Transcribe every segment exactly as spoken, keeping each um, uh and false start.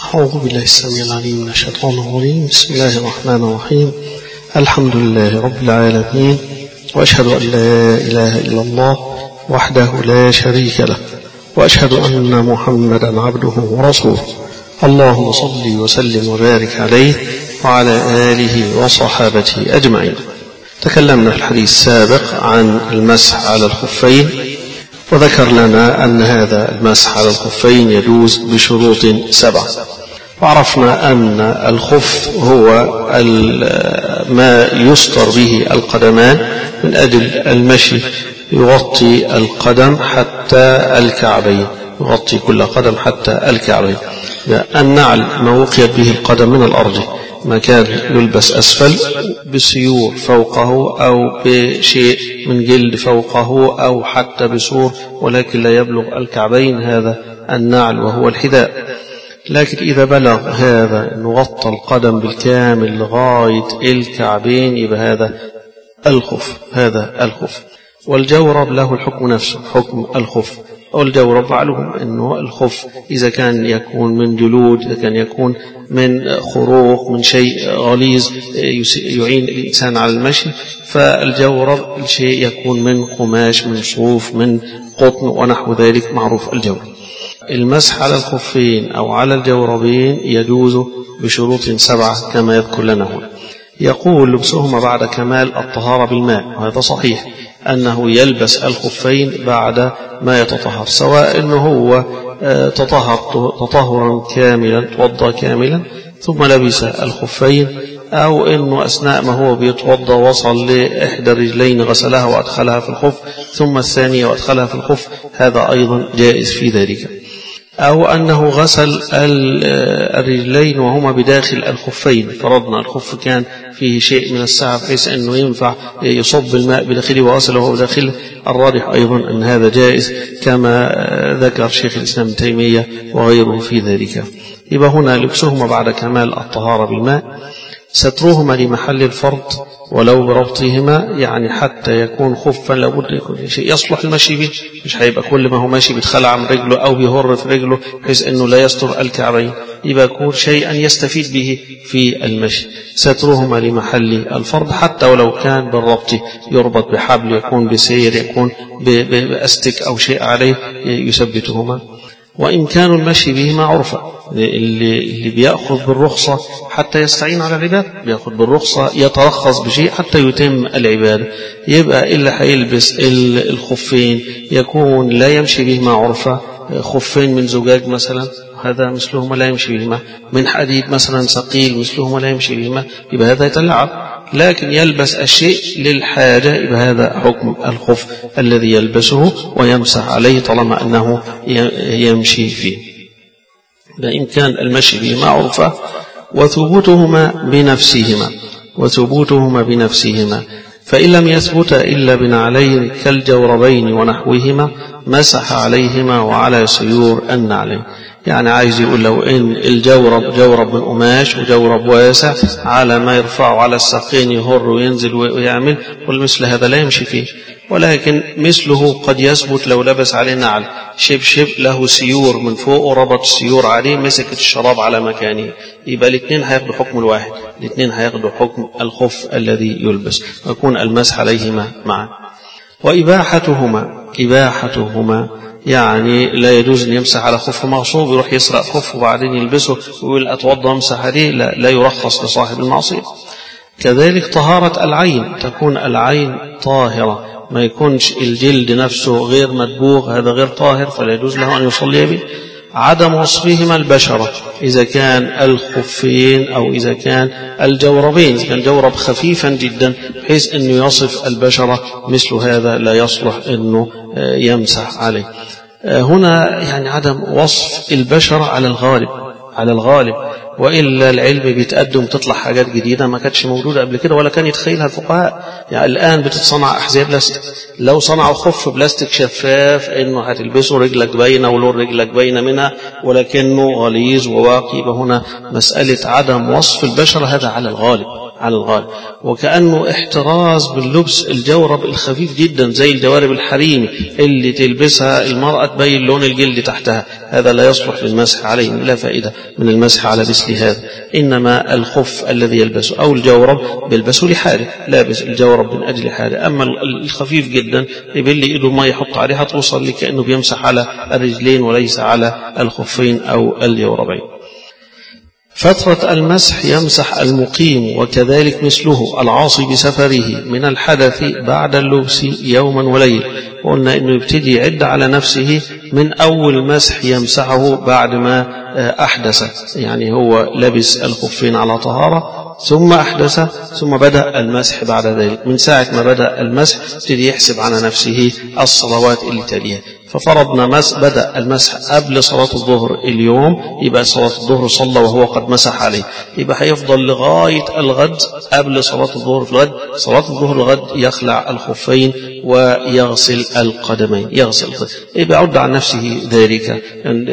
أعوذ بالله السميع العليم من الشيطان الرجيم. بسم الله الرحمن الرحيم. الحمد لله رب العالمين، وأشهد أن لا إله إلا الله وحده لا شريك له، وأشهد أن محمدا عبده ورسوله. اللهم صل وسلم وبارك عليه وعلى آله وصحابته أجمعين. تكلمنا في الحديث السابق عن المسح على الخفين، وذكر لنا أن هذا المسح على الخفين يجوز بشروط سبعة. وعرفنا أن الخف هو ما يستر به القدمان من أجل المشي، يغطي القدم حتى الكعبين، يغطي كل قدم حتى الكعبين. النعل ما وقيت به القدم من الأرض، ما كان يلبس أسفل بسيور فوقه أو بشيء من جلد فوقه أو حتى بسور ولكن لا يبلغ الكعبين، هذا النعل وهو الحذاء. لكن إذا بلغ هذا نغطى القدم بالكامل لغاية الكعبين يبقى هذا الخف، هذا الخف. والجورب له الحكم نفسه، حكم الخف. والجورب معلوم أنه الخف إذا كان يكون من جلود، إذا كان يكون من خروق، من شيء غليظ يعين الإنسان على المشي، فالجورب الشيء يكون من قماش، من صوف، من قطن ونحو ذلك، معروف الجورب. المسح على الخفين أو على الجوربين يجوز بشروط سبعة كما يذكر لنا هنا. يقول لبسهما بعد كمال الطهارة بالماء، وهذا صحيح أنه يلبس الخفين بعد ما يتطهر، سواء أنه هو تطهر تطهرا كاملا، توضى كاملا ثم لبس الخفين، أو أنه أثناء ما هو بيتوضى وصل لإحدى الرجلين غسلها وأدخلها في الخف ثم الثانية وأدخلها في الخف، هذا أيضا جائز في ذلك. أو أنه غسل الرجلين وهما بداخل الخفين، فرضنا الخف كان فيه شيء من السعة بحيث أنه ينفع يصب الماء بداخله وغسله وهو بداخله، الراجح أيضا أن هذا جائز كما ذكر شيخ الإسلام ابن تيمية وغيره في ذلك. يبقى هنا لبسهما بعد كمال الطهارة بالماء، سترهما لمحل الفرض ولو بربطهما، يعني حتى يكون خفا لابد يكون شيء يصلح المشي به، مش هيبقى كل ما هو ماشي بيتخلع من رجله أو بيهر في رجله بحيث أنه لا يستر الكعبين، يبقى يكون شيئا يستفيد به في المشي. سترهما لمحل الفرض حتى ولو كان بالربط، يربط بحبل، يكون بسير، يكون بأستك أو شيء عليه يثبتهما. وإمكان المشي بهما عرفا، اللي, اللي بيأخذ بالرخصة حتى يستعين على العبادة، بيأخذ بالرخصة يترخص بشيء حتى يتم العبادة، يبقى إلا حيلبس الخفين يكون لا يمشي بهما عرفا. خفين من زجاج مثلا هذا مثلهما لا يمشي بهما، من حديد مثلا ثقيل مثلهما لا يمشي بهما، يبقى هذا يتلعب. لكن يلبس الشيء للحاجة، يبقى هذا حكم الخف الذي يلبسه ويمسح عليه طالما أنه يمشي فيه. بإمكان المشي بهما عرفة. وثبوتهما بنفسهما، وثبوتهما بنفسهما فإن لم يثبت إلا بنعلين كالجوربين ونحوهما مسح عليهما وعلى سيور النعلين. يعني عايز يقول لو إن الجورب جورب من قماش وجورب واسع على ما يرفعه على الساقين يهر وينزل ويعمل، والمثل هذا لا يمشي فيه. ولكن مثله قد يثبت لو لبس عليه نعل شبشب له سيور من فوق وربط السيور عليه، مسكت الشراب على مكانه، يبقى الاثنين هياخدوا حكم الواحد، الاثنين هياخدوا حكم الخف الذي يلبس، ويكون المسح عليهما معا. وإباحتهما، إباحتهما يعني لا يجوز أن يمسح على خف مغصوب، يروح يسرق خف وبعدين يلبسه ويقول أتوضى امسح عليه، لا, لا يرخص لصاحب المعصية. كذلك طهارة العين، تكون العين طاهرة، ما يكونش الجلد نفسه غير مدبوغ، هذا غير طاهر فلا يجوز له أن يصلي به. عدم وصفهما البشرة، إذا كان الخفين أو إذا كان الجوربين، إذا كان جورب خفيفا جدا بحيث أنه يصف البشرة، مثل هذا لا يصلح أنه يمسح عليه. هنا يعني عدم وصف البشرة على الغالب، على الغالب، وإلا العلم بيتقدم تطلع حاجات جديدة ما كانتش موجودة قبل كده ولا كان يتخيلها الفقهاء. يعني الآن بتتصنع أحذية بلاستيك، لو صنعوا خف بلاستيك شفاف إنه هتلبسه رجلك باينة ولون رجلك باينة منها ولكنه غليظ وواقي، يبقى هنا مسألة عدم وصف البشرة هذا على الغالب، على الغالب، وكأنه احتراز باللبس الجورب الخفيف جدا زي الجوارب الحريمي اللي تلبسها المرأة تبين لون الجلد تحتها، هذا لا يصلح للمسح عليه، لا فائدة من المسح على مثل هذا. إنما الخف الذي يلبسه أو الجورب بيلبسه لحاله، لابس الجورب من أجل حاله. أما الخفيف جدا يبلي إيده ما يحط عليه هتوصل لكأنه بيمسح على الرجلين وليس على الخفين أو الجوربين. فترة المسح يمسح المقيم وكذلك مثله العاصي بسفره من الحدث بعد اللبس يوما وليل. وقلنا أنه يبتدي يعد على نفسه من أول مسح يمسحه بعد ما أحدث، يعني هو لبس الخفين على طهارة ثم أحدث ثم بدأ المسح بعد ذلك. من ساعة ما بدأ المسح يبتدي يحسب على نفسه الصلوات اللي تليها. ففرضنا مس بدأ المسح قبل صلاة الظهر اليوم، يبقى صلاة الظهر صلى وهو قد مسح عليه، يبقى هيفضل لغاية الغد قبل صلاة الظهر في الغد. صلاة الظهر الغد يخلع الخفين ويغسل القدمين، يغسل القدمين. يبقى عد عن نفسه ذلك.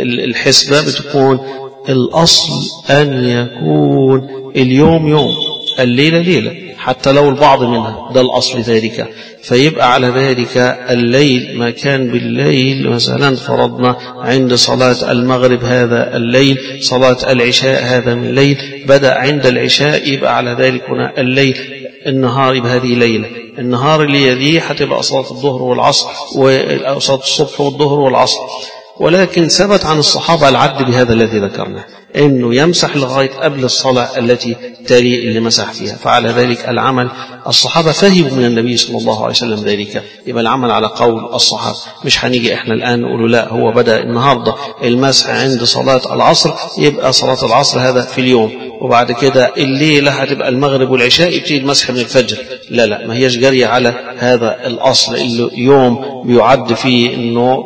الحسبة بتكون الأصل أن يكون اليوم يوم، الليلة ليلة، حتى لو البعض منها، ده الأصل ذلك. فيبقى على ذلك الليل ما كان بالليل، مثلا فرضنا عند صلاة المغرب هذا الليل، صلاة العشاء هذا من الليل، بدأ عند العشاء، يبقى على ذلك هنا الليل. النهار بهذه ليلة، النهار اللي يليه هتبقى صلاة الظهر والعصر وصلاة الصبح والظهر والعصر. ولكن ثبت عن الصحابة العد بهذا الذي ذكرناه، أنه يمسح لغاية قبل الصلاة التي تلي اللي مسح فيها. فعلى ذلك العمل، الصحابة فهموا من النبي صلى الله عليه وسلم ذلك، يبقى العمل على قول الصحابة. مش هنيجي احنا الآن نقول لا هو بدأ النهاردة المسح عند صلاة العصر، يبقى صلاة العصر هذا في اليوم، وبعد كده الليلة هتبقى المغرب والعشاء يبتدي المسح من الفجر. لا لا، ما هيش جارية على هذا الأصل اللي يوم بيعد فيه انه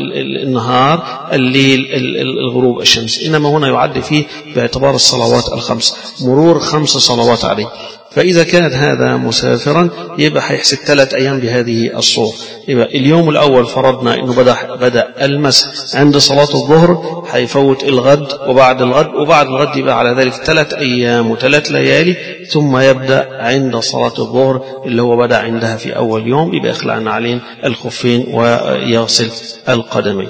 النهار، الليل الغروب الشمس، إنما هنا يعد فيه باعتبار الصلوات الخمس، مرور خمس صلوات عليه. فإذا كان هذا مسافرا يبقى هيحسب ثلاث أيام بهذه الصورة. يبقى اليوم الأول فرضنا أنه بدأ, بدأ المسح عند صلاة الظهر، هيفوت الغد وبعد الغد، وبعد الغد يبقى على ذلك ثلاث أيام وثلاث ليالي، ثم يبدأ عند صلاة الظهر اللي هو بدأ عندها في أول يوم، يبقى يخلع عليه الخفين ويغسل القدمين.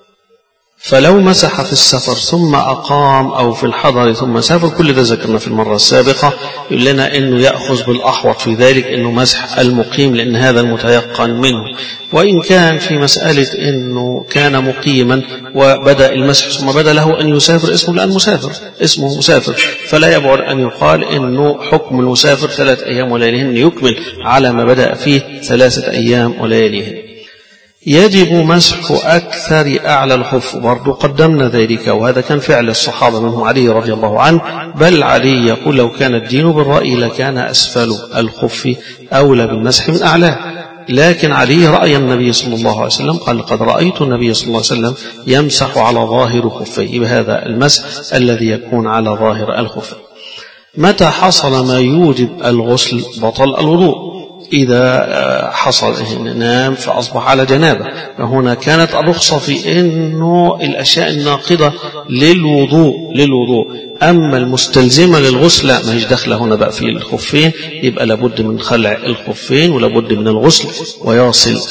فلو مسح في السفر ثم أقام أو في الحضر ثم سافر، كل ده ذكرنا في المرة السابقة، يقول لنا أنه يأخذ بالأحوط في ذلك أنه مسح المقيم، لأن هذا المتيقن منه. وإن كان في مسألة أنه كان مقيما وبدأ المسح ثم بدأ له أن يسافر، اسمه الآن مسافر، اسمه مسافر، فلا يبعد أن يقال أنه حكم المسافر ثلاث أيام ولياليهن، يكمل على ما بدأ فيه ثلاثة أيام ولياليهن. يجب مسح أكثر أعلى الخف، برضو قدمنا ذلك، وهذا كان فعل الصحابة منهم علي رضي الله عنه، بل علي يقول لو كان الدين بالرأي لكان أسفل الخف أولى بالمسح من أعلاه. لكن علي رأي النبي صلى الله عليه وسلم، قال قد رأيت النبي صلى الله عليه وسلم يمسح على ظاهر خفيه، بهذا المسح الذي يكون على ظاهر الخف. متى حصل ما يوجب الغسل بطل الوضوء؟ إذا حصل نام فأصبح على جنابة، فهنا كانت الرخصة في أنه الأشياء الناقضة للوضوء للوضوء أما المستلزمة للغسل لا، ما هيش داخله هنا بقى في الخفين، يبقى لابد من خلع الخفين ولابد من الغسل ويصل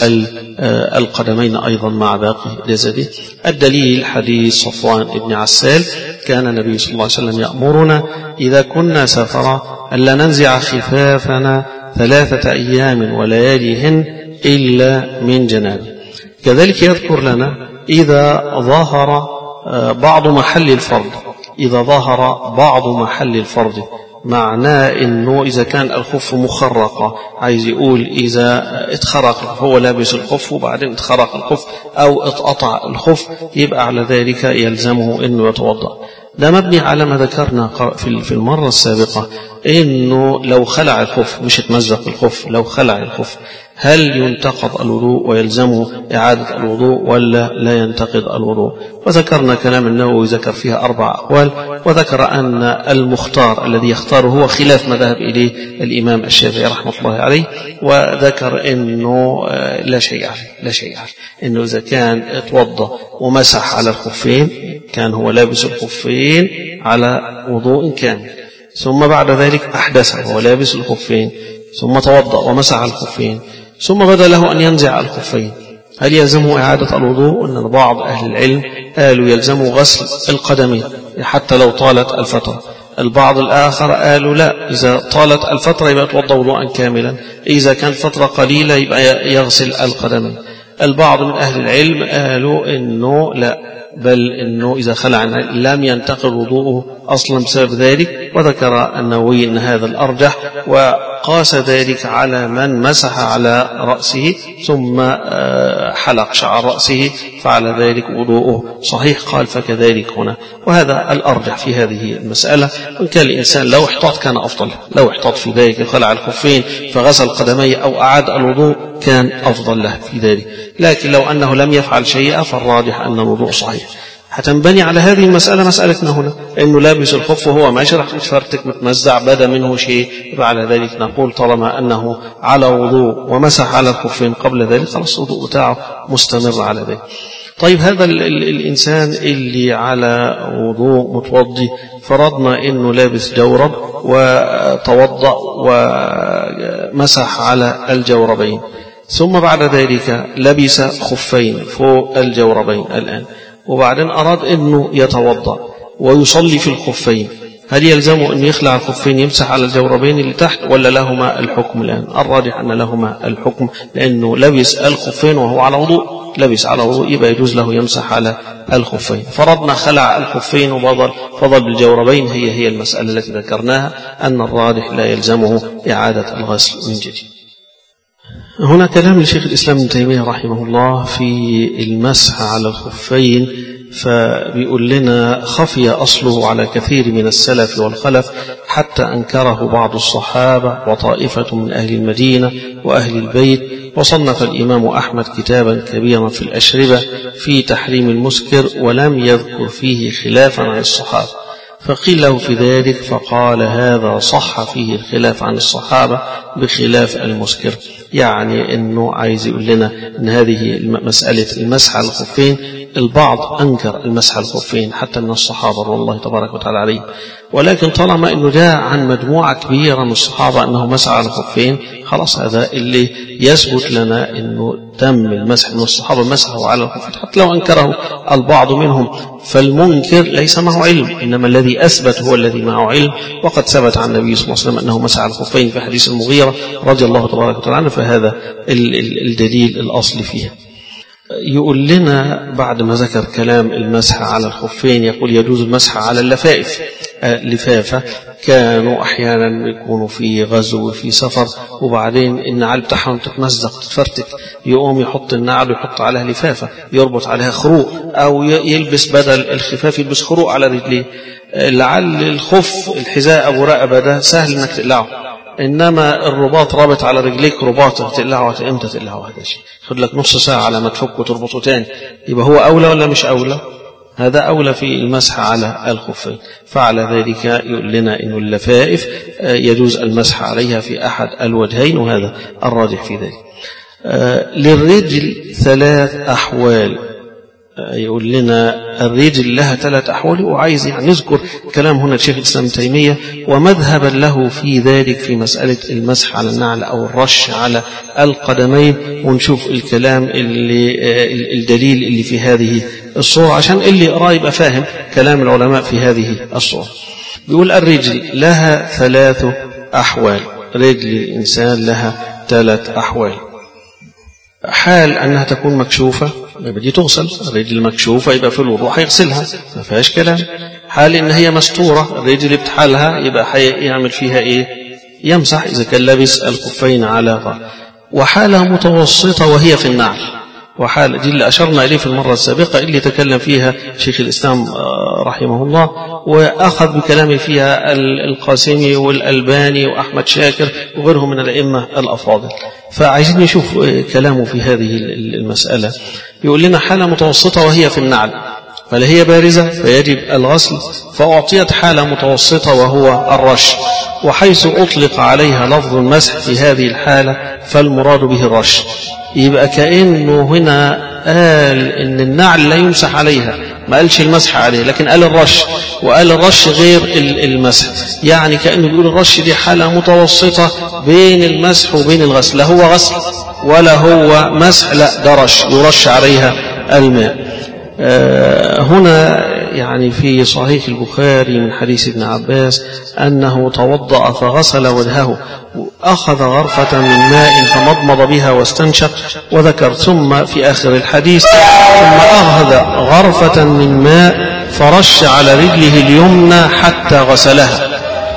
القدمين أيضا مع باقي جسده. الدليل حديث صفوان بن عسال، كان النبي صلى الله عليه وسلم يأمرنا إذا كنا سفرا ألا ننزع خفافنا ثلاثة أيام ولياليهن إلا من جنابه. كذلك يذكر لنا إذا ظهر بعض محل الفرض، إذا ظهر بعض محل الفرض، معناه إنه إذا كان الخف مخرقة، عايز يقول إذا اتخرق هو لابس الخف وبعدين اتخرق الخف أو اتقطع الخف، يبقى على ذلك يلزمه إنه يتوضأ. ده مبني على ما ذكرنا في المرة السابقة، إنه لو خلع الخف، مش اتمزق الخف، لو خلع الخف هل ينتقض الوضوء ويلزمه إعادة الوضوء ولا لا ينتقض الوضوء؟ وذكرنا كلام النووي ذكر فيها أربع أقوال، وذكر أن المختار الذي يختاره هو خلاف ما ذهب إليه الإمام الشافعي رحمة الله عليه، وذكر إنه لا شيء عليه، لا شيء عليه، إنه إذا كان اتوضى ومسح على الخفين كان هو لابس الخفين على وضوء كامل، ثم بعد ذلك أحدث وهو لابس الخفين ثم توضأ ومسح الخفين ثم بدا له أن ينزع الخفين، هل يلزمه إعادة الوضوء؟ أن بعض أهل العلم قالوا يلزمه غسل القدمين حتى لو طالت الفترة. البعض الآخر قالوا لا، إذا طالت الفترة يبقى يتوضأ وضوءا كاملا، إذا كانت فترة قليلة يبقى يغسل القدمين. البعض من أهل العلم قالوا إنه لا، بل إنه إذا خلع لم ينتقل وضوءه أصلا بسبب ذلك. وذكر النووي أن هذا الأرجح، وقاس ذلك على من مسح على رأسه ثم حلق شعر رأسه فعلى ذلك وضوءه صحيح، قال فكذلك هنا، وهذا الأرجح في هذه المسألة. وإن كان الإنسان لو احتاط كان أفضل، لو احتاط في ذلك خلع الخفين فغسل قدميه أو أعاد الوضوء كان أفضل له في ذلك. لكن لو أنه لم يفعل شيئا فالراجح أن الوضوء صحيح. هتنبني على هذه المسألة مسألتنا هنا أنه لابس الخف وهو ماشي راح يتفرتك متمزع بدا منه شيء، على ذلك نقول طالما أنه على وضوء ومسح على الخفين قبل ذلك خلاص الوضوء بتاعه مستمر على ذلك. طيب هذا ال ال الإنسان اللي على وضوء متوضي، فرضنا أنه لابس جورب وتوضأ ومسح على الجوربين ثم بعد ذلك لبس خفين فوق الجوربين الآن، وبعدين أراد أنه يتوضأ ويصلي في الخفين، هل يلزمه أن يخلع الخفين يمسح على الجوربين اللي تحت ولا لهما الحكم الآن؟ الراجح أن لهما الحكم، لأنه لبس الخفين وهو على وضوء، لبس على وضوء يبقى يجوز له يمسح على الخفين. فرضنا خلع الخفين وفضل فضل بالجوربين، هي هي المسألة التي ذكرناها أن الراجح لا يلزمه إعادة الغسل من جديد. هنا كلام لشيخ الإسلام ابن تيمية رحمه الله في المسح على الخفين، فبيقول لنا خفي أصله على كثير من السلف والخلف حتى أنكره بعض الصحابة وطائفة من أهل المدينة وأهل البيت، وصنف الإمام أحمد كتابا كبيرا في الأشربة في تحريم المسكر ولم يذكر فيه خلافا عن الصحابة، فقيل له في ذلك فقال هذا صح فيه الخلاف عن الصحابة بخلاف المسكر. يعني أنه عايز يقول لنا أن هذه مسألة المسح على الخفين البعض أنكر المسح على الخفين حتى من الصحابة رضي الله تبارك وتعالى عليهم، ولكن طالما أنه جاء عن مجموعة كبيرة من الصحابة أنه مسح على الخفين خلاص هذا اللي يثبت لنا أنه تم المسح من الصحابة مسحوا على الخفين حتى لو أنكره البعض منهم، فالمنكر ليس معه علم، إنما الذي أثبت هو الذي معه علم، وقد ثبت عن النبي صلى الله عليه وسلم أنه مسح على الخفين في حديث المغيرة رضي الله تبارك وتعالى عنه، فهذا الدليل الأصل فيها. يقول لنا بعد ما ذكر كلام المسح على الخفين يقول يجوز المسح على اللفائف، لفافة كانوا أحيانا يكونوا في غزو وفي سفر وبعدين النعال بتاعهم تتمزق تتفرتك، يقوم يحط النعل ويحط عليها لفافة يربط عليها خروق، أو يلبس بدل الخفاف يلبس خروق على رجليه. لعل الخف الحذاء أبو رقبة ده سهل إنك تقلعه، إنما الرباط رابط على رجليك رباطه تقلعه امتى تقلعه؟ هذا شيء خد لك نص ساعة على ما تفك وتربطه تاني، يبقى هو أولى ولا مش أولى؟ هذا أولى في المسح على الخفين. فعلى ذلك يقول لنا إن اللفائف يجوز المسح عليها في أحد الوجهين، وهذا الراجح في ذلك. للرجل ثلاث أحوال، يقول لنا الرجل لها ثلاث أحوال، وعايز يعني نذكر كلام هنا الشيخ الإسلام ابن تيمية ومذهبا له في ذلك في مسألة المسح على النعل أو الرش على القدمين، ونشوف الكلام اللي الدليل اللي في هذه الصورة عشان اللي يقرأ يبقى فاهم كلام العلماء في هذه الصورة. بيقول الرجل لها ثلاث أحوال، رجل الإنسان لها ثلاث أحوال. حال أنها تكون مكشوفة يبقى دي تغسل، الرجل مكشوفة يبقى في الوضوء هيغسلها ما فيهاش كلام. حال إن هي مستورة الرجل بتحالها يبقى يعمل فيها إيه؟ يمسح إذا كان لابس الخفين على ظهر. وحالة متوسطة وهي في النعل، وحال دي اللي أشرنا إليه في المرة السابقة اللي تكلم فيها شيخ الإسلام رحمه الله، وأخذ بكلامه فيها القاسمي والألباني وأحمد شاكر وغيرهم من الأئمة الأفاضل. فعايزين نشوف كلامه في هذه المسألة. يقول لنا حالة متوسطة وهي في النعل، فلا هي بارزة فيجب الغسل، فأعطيت حالة متوسطة وهو الرش، وحيث أطلق عليها لفظ المسح في هذه الحالة فالمراد به الرش. يبقى كأنه هنا قال إن النعل لا يمسح عليها ما قالش المسح عليه، لكن قال الرش، وقال الرش غير المسح، يعني كأنه بيقول الرش دي حالة متوسطة بين المسح وبين الغسل، لا هو غسل ولا هو مسح، لا ده رش يرش عليها الماء. آه هنا يعني في صحيح البخاري من حديث ابن عباس أنه توضأ فغسل وجهه، أخذ غرفة من ماء فمضمض بها واستنشق وذكر، ثم في آخر الحديث ثم أخذ غرفة من ماء فرش على رجله اليمنى حتى غسلها.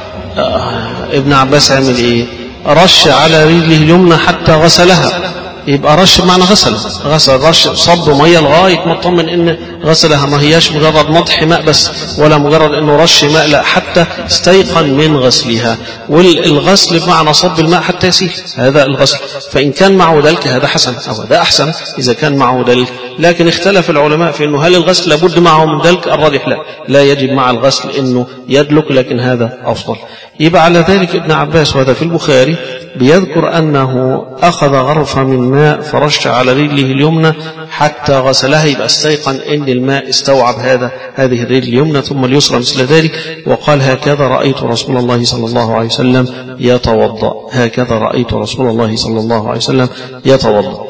آه ابن عباس عمل إيه؟ رش على رجله اليمنى حتى غسلها، يبقى رش بمعنى غسل، غسل رش صب ميه لغايه ما اطمن ان غسلها، ما هياش مجرد مضح ماء بس ولا مجرد انه رش ماء، لا حتى استيقن من غسلها. والغسل بمعنى صب الماء حتى يسيل، هذا الغسل. فان كان معه دلك هذا حسن، او هذا احسن اذا كان معه دلك. لكن اختلف العلماء في انه هل الغسل لابد معه من دلك؟ الراجح لا، لا يجب مع الغسل انه يدلك، لكن هذا افضل. يبقى على ذلك ابن عباس وهذا في البخاري بيذكر أنه أخذ غرفة من ماء فرش على رجله اليمنى حتى غسلها، يبقى استيقن أن الماء استوعب هذا هذه الرجل اليمنى، ثم اليسرى مثل ذلك، وقال هكذا رأيت رسول الله صلى الله عليه وسلم يتوضأ، هكذا رأيت رسول الله صلى الله عليه وسلم يتوضأ.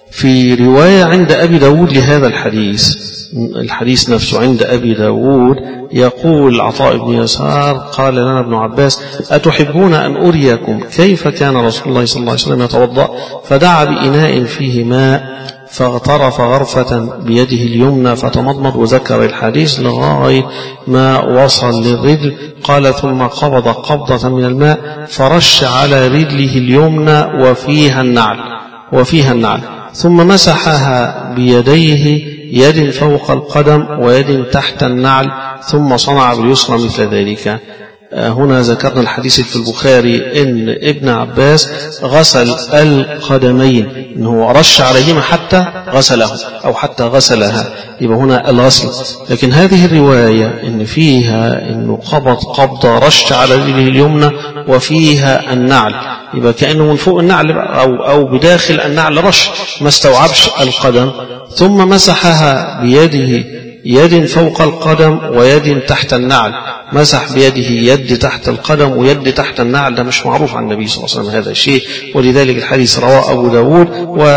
في رواية عند أبي داود لهذا الحديث، الحديث نفسه عند أبي داود، يقول عطاء بن يسار قال لنا ابن عباس أتحبون أن أريكم كيف كان رسول الله صلى الله عليه وسلم يتوضأ؟ فدعا بإناء فيه ماء فاغترف غرفة بيده اليمنى فتمضمض، وذكر الحديث لغاية ما وصل للرجل. قال ثم قبض قبضة من الماء فرش على رجله اليمنى وفيها النعل وفيها النعل ثم مسحها بيديه، يد فوق القدم ويد تحت النعل، ثم صنع باليسرى مثل ذلك. هنا ذكرنا الحديث في البخاري ان ابن عباس غسل القدمين، انه رش عليهما حتى غسله او حتى غسلها، يبقى هنا الغسل. لكن هذه الرواية ان فيها انه قبض قبضة رش على رجله اليمنى وفيها النعل، يبقى كأنه من فوق النعل او او بداخل النعل رش، ما استوعبش القدم. ثم مسحها بيده، يد فوق القدم ويد تحت النعل، مسح بيده يد تحت القدم ويد تحت النعل، ده مش معروف عن النبي صلى الله عليه وسلم هذا الشيء، ولذلك الحديث رواه أبو داود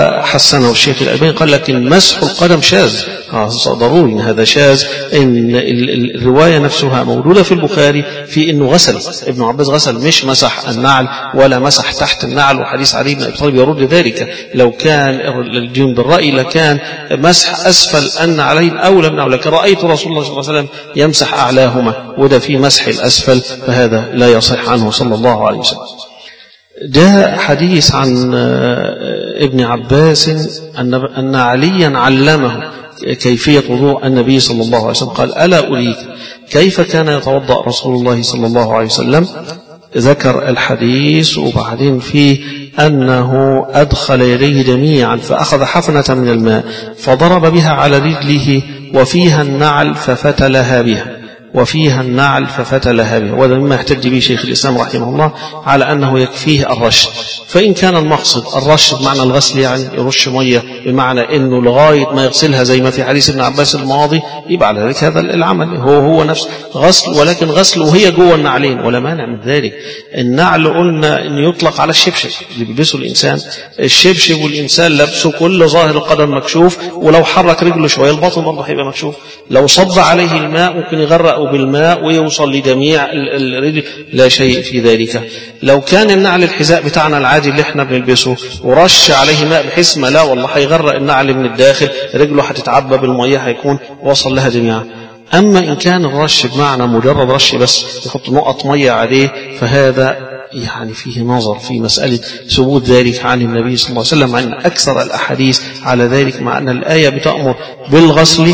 وحسنه الشيخ الألباني، قال لكن مسح القدم شاذ، ضروري إن هذا شاذ، إن الرواية نفسها موجودة في البخاري في إنه غسل، ابن عباس غسل مش مسح النعل ولا مسح تحت النعل، وحديث علي بن أبي طالب يرد ذلك، لو كان الدين بالرأي لكان مسح أسفل النعلين أولى من أولى، لكن رأيت رسول الله صلى الله عليه وسلم يمسح أعلاهما، وده في مسح الأسفل، فهذا لا يصح عنه صلى الله عليه وسلم. جاء حديث عن ابن عباس أن أن عليا علمه كيفية وضوء النبي صلى الله عليه وسلم، قال ألا أريك كيف كان يتوضأ رسول الله صلى الله عليه وسلم؟ ذكر الحديث، وبعدين فيه أنه أدخل يديه جميعا فأخذ حفنة من الماء فضرب بها على رجله وفيها النعل ففتلها بها وفيها النعل ففتلها بها. وهذا مما يحتج به شيخ الإسلام رحمه الله على أنه يكفيه الرش. فإن كان المقصد الرش بمعنى الغسل، يعني يرش مية بمعنى أنه لغاية ما يغسلها زي ما في حديث ابن عباس الماضي، يبقى على ذلك هذا العمل هو هو نفس غسل، ولكن غسل وهي جوه النعلين، ولا مانع من ذلك. النعل قلنا أن يطلق على الشبشب اللي بيلبسه الإنسان، الشبشب والإنسان لبسه كل ظاهر القدم مكشوف، ولو حرك رجله شوية الباطن برضه هيبقى مكشوف، لو صب عليه الماء ممكن يغرق بالماء ويوصل لجميع الرجل، لا شيء في ذلك. لو كان النعل الحذاء بتاعنا العادي اللي احنا بنلبسه ورش عليه ماء بحيث ما لا والله هيغرق النعل من الداخل، رجله هتتعبى بالمية، هيكون وصل لها جميعا. أما إن كان الرش بمعنى مجرد رش بس يحط نقط مية عليه، فهذا يعني فيه نظر في مسألة ثبوت ذلك عن النبي صلى الله عليه وسلم، عن أكثر الأحاديث على ذلك، مع أن الآية بتأمر بالغسل،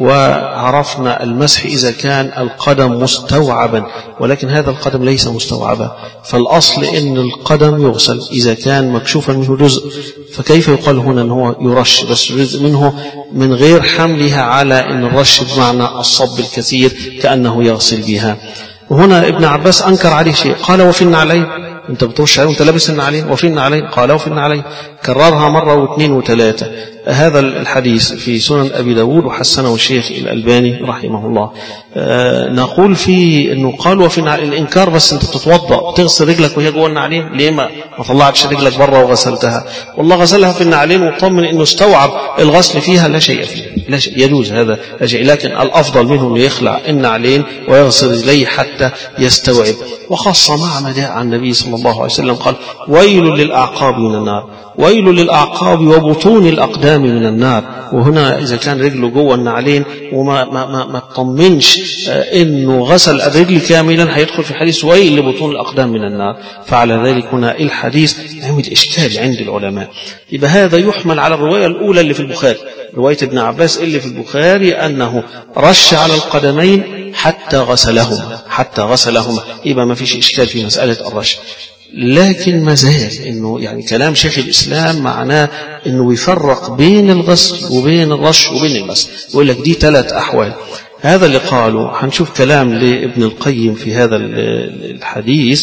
وعرفنا المسح إذا كان القدم مستوعبا، ولكن هذا القدم ليس مستوعبا، فالأصل إن القدم يغسل إذا كان مكشوفا منه جزء، فكيف يقال هنا أنه يرش بس جزء منه من غير حملها على أن الرش بمعنى الصب الكثير كأنه يغسل بها. وهنا ابن عباس أنكر عليه شيء، قال وفي النعلين، أنت بترش عليه وأنت لابس النعلين، وفي النعلين، قال وفي النعلين، كررها مرة واثنين وثلاثة. هذا الحديث في سنن أبي داود وحسنه الشيخ الألباني رحمه الله. آه نقول فيه أنه قال وفي الإنكار بس أنت تتوضأ تغسل رجلك وهي جوه النعلين، ليه ما ما طلعتش رجلك بره وغسلتها؟ والله غسلها في النعلين وطمن أنه استوعب الغسل فيها لا شيء فيه، لا شيء يجوز هذا لا شيء، لكن الأفضل منه أنه يخلع النعلين ويغسل رجليه حتى يستوعب. وخاصة مع ما جاء عن النبي صلى الله عليه وسلم قال ويل للأعقاب من النار، ويل للأعقاب وبطون الأقدام من النار. وهنا إذا كان رجله جوه النعلين وما ما ما, ما تطمنش إنه غسل الرجل كاملا هيدخل في حديث ويل لبطون الأقدام من النار. فعلى ذلك هنا الحديث عمل إشكال عند العلماء. يبقى هذا يحمل على الرواية الأولى اللي في البخاري، رواية ابن عباس اللي في البخاري أنه رش على القدمين حتى غسلهما حتى غسلهما يبقى ما فيش إشكال في مسألة الرش. لكن ما زال إنه يعني كلام شيخ الإسلام معناه إنه يفرق بين الغسل وبين الرش وبين المسح، يقول لك دي ثلاث أحوال. هذا اللي قاله. هنشوف كلام لابن القيم في هذا الحديث.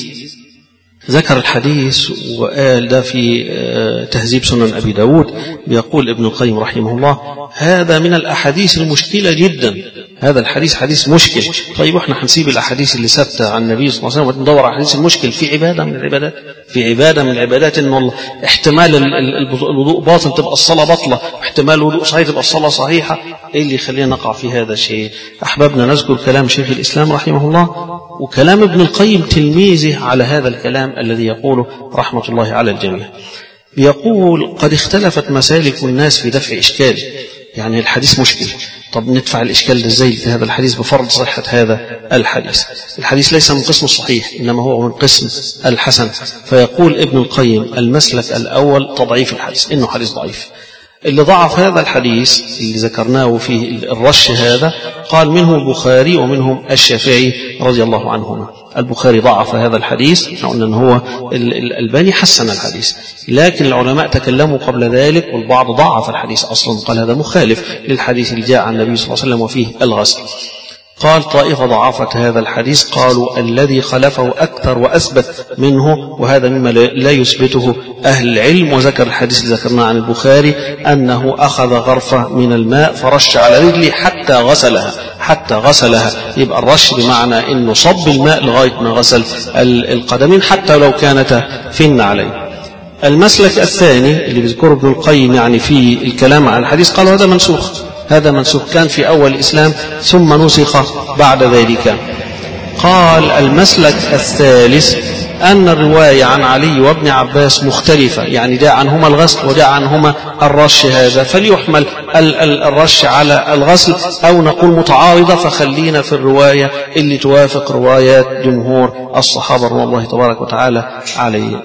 ذكر الحديث وقال ده في تهذيب سنن أبي داود. بيقول ابن القيم رحمه الله هذا من الأحاديث المشكلة جدا، هذا الحديث حديث مشكل. طيب احنا هنسيب الأحاديث اللي ثابتة عن النبي صلى الله عليه وسلم وندور على الحديث المشكل في عبادة من العبادات، في عبادة من العبادات إنه احتمال الوضوء باطل تبقى الصلاة باطلة، احتمال الوضوء صحيح تبقى الصلاة صحيحة. ايه اللي يخلينا نقع في هذا الشيء؟ أحببنا نذكر كلام شيخ الإسلام رحمه الله وكلام ابن القيم تلميذه على هذا الكلام الذي يقوله رحمة الله على الجميع. بيقول قد اختلفت مسالك الناس في دفع إشكال، يعني الحديث مشكل. طب ندفع الإشكال ده ازاي في هذا الحديث بفرض صحة هذا الحديث؟ الحديث ليس من قسم الصحيح إنما هو من قسم الحسن. فيقول ابن القيم المسلك الأول تضعيف الحديث، إنه حديث ضعيف. اللي ضعف هذا الحديث اللي ذكرناه في الرش هذا قال منه البخاري ومنهم الشافعي رضي الله عنهما. البخاري ضعف هذا الحديث، احنا قلنا ان هو الألباني حسن الحديث، لكن العلماء تكلموا قبل ذلك والبعض ضعف الحديث اصلا، قال هذا مخالف للحديث اللي جاء عن النبي صلى الله عليه وسلم وفيه الغسل. قال طائفة ضعفت هذا الحديث قالوا الذي خلفه أكثر وأثبت منه، وهذا مما لا يثبته أهل العلم. وذكر الحديث اللي ذكرناه عن البخاري أنه أخذ غرفة من الماء فرش على رجلي حتى غسلها حتى غسلها يبقى الرش بمعنى أنه صب الماء لغاية ما غسل القدمين حتى لو كانت في النعلين. المسلك الثاني اللي بيذكره ابن القيم يعني في الكلام عن الحديث قال هذا منسوخ، هذا منسوخ كان في أول الإسلام ثم نسخ بعد ذلك. قال المسلك الثالث أن الرواية عن علي وابن عباس مختلفة، يعني جاء عنهما الغسل وجاء عنهما الرش، هذا فليحمل الرش على الغسل أو نقول متعارضة، فخلينا في الرواية اللي توافق روايات جمهور الصحابة رضي الله تبارك وتعالى عليهم.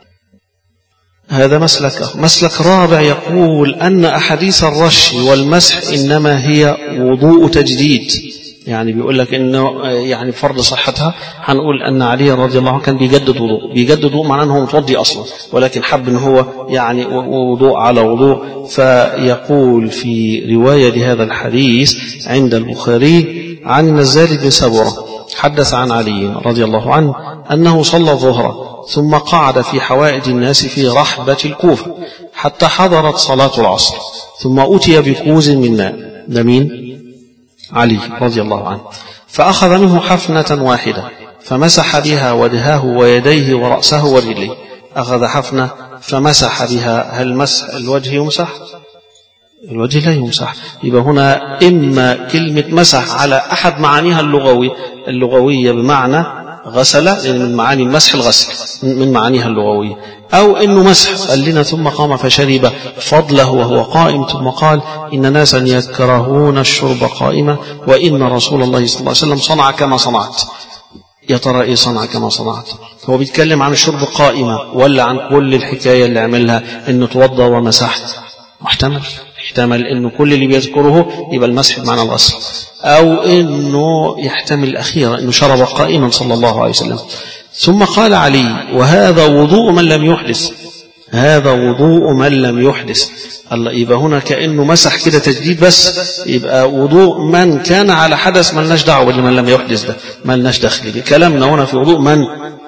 هذا مسلك. مسلك رابع يقول أن أحاديث الرش والمسح إنما هي وضوء تجديد، يعني بيقول لك إنه يعني فرض صحتها هنقول أن علي رضي الله عنه كان بيجدد وضوء، بيجدد وضوء معناه أنه متوضي أصلا، ولكن حب أنه هو يعني وضوء على وضوء. فيقول في رواية لهذا الحديث عند البخاري عن النزال بن سبرة حدث عن علي رضي الله عنه أنه صلى الظهر ثم قعد في حوائج الناس في رحبة الكوفة حتى حضرت صلاة العصر، ثم أتي بكوز من ماء. ده مين؟ علي رضي الله عنه. فأخذ منه حفنة واحدة فمسح بها وجهه ويديه ورأسه ورجليه. أخذ حفنة فمسح بها. هل مسح الوجه يمسح؟ الوجه لا يمسح. يبقى هنا إما كلمة مسح على أحد معانيها اللغوي اللغوية بمعنى غسل، يعني من معاني المسح الغسل من معانيها اللغوية، أو إنه مسح قال لنا ثم قام فشرب فضله وهو قائم، ثم قال إن ناسا يكرهون الشرب قائمة وإن رسول الله صلى الله عليه وسلم صنع كما صنعت. يا ترى إيه صنع كما صنعت؟ هو بيتكلم عن الشرب قائمة ولا عن كل الحكاية اللي عملها إنه توضى ومسحت؟ محتمل يحتمل إنه كل اللي بيذكره يبقى المسح بمعنى الغسل، أو إنه يحتمل الأخيرة إنه شرب قائما صلى الله عليه وسلم. ثم قال علي وهذا وضوء من لم يحدث، هذا وضوء من لم يحدث. الله، يبقى هنا كأنه مسح كده تجديد بس، يبقى وضوء من كان على حدث ما لناش دعوة باللي من لم يحدث ده، ما لناش دخل بكلامنا هنا في وضوء من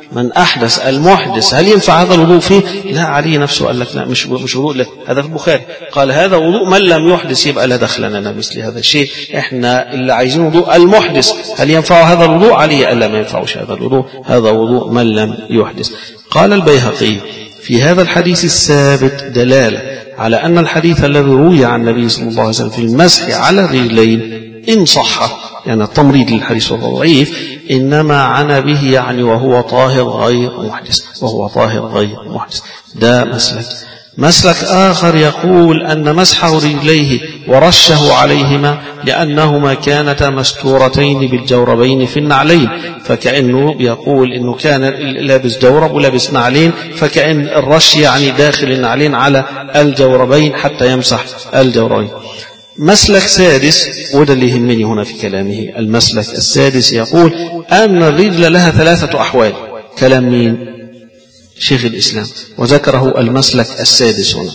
من أحدث المحدث هل ينفع هذا الوضوء فيه؟ لا، علي نفسه قال لك لا، مش مش وضوء له، هذا في البخاري قال هذا وضوء من لم يحدث، يبقى لا دخل لنا مثل هذا الشيء، احنا اللي عايزين وضوء المحدث. هل ينفع هذا الوضوء؟ علي قال لا، ما ينفعش هذا الوضوء، هذا وضوء من لم يحدث. قال البيهقي في هذا الحديث الثابت دلالة على أن الحديث الذي روي عن النبي صلى الله عليه وسلم في المسح على الرجلين إن صح، يعني التمريض للحديث وهو ضعيف، إنما عنا به يعني وهو طاهر غير محدث، وهو طاهر غير محدث. ده مسلك. مسلك آخر يقول أن مسحه رجليه ورشه عليهما لأنهما كانتا مستورتين بالجوربين في النعلين، فكأنه يقول إنه كان لابس جورب ولابس نعلين، فكأن الرش يعني داخل النعلين على الجوربين حتى يمسح الجوربين. مسلك سادس، وده اللي يهمني هنا في كلامه، المسلك السادس يقول أن الرجل لها ثلاثة أحوال. كلام مين؟ شيخ الإسلام، وذكره المسلك السادس هنا.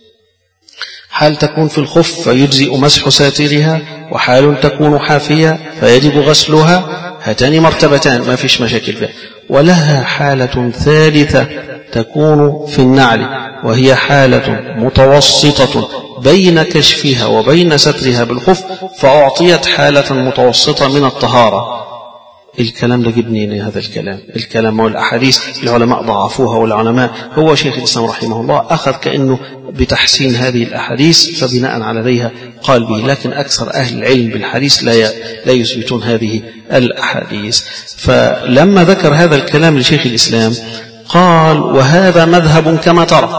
حال تكون في الخف فيجزئ مسح ساترها، وحال تكون حافية فيجب غسلها، هاتان مرتبتان ما فيش مشاكل فيها. ولها حالة ثالثة تكون في النعل، وهي حالة متوسطة بين كشفها وبين سترها بالخف، فأعطيت حالة متوسطة من الطهارة. الكلام ده جبني هذا الكلام الكلام والأحاديث العلماء ضعفوها، والعلماء هو شيخ الإسلام رحمه الله أخذ كأنه بتحسين هذه الأحاديث، فبناء عليها قال به، لكن أكثر أهل العلم بالحديث لا لا يثبتون هذه الأحاديث. فلما ذكر هذا الكلام لشيخ الإسلام قال وهذا مذهب كما ترى.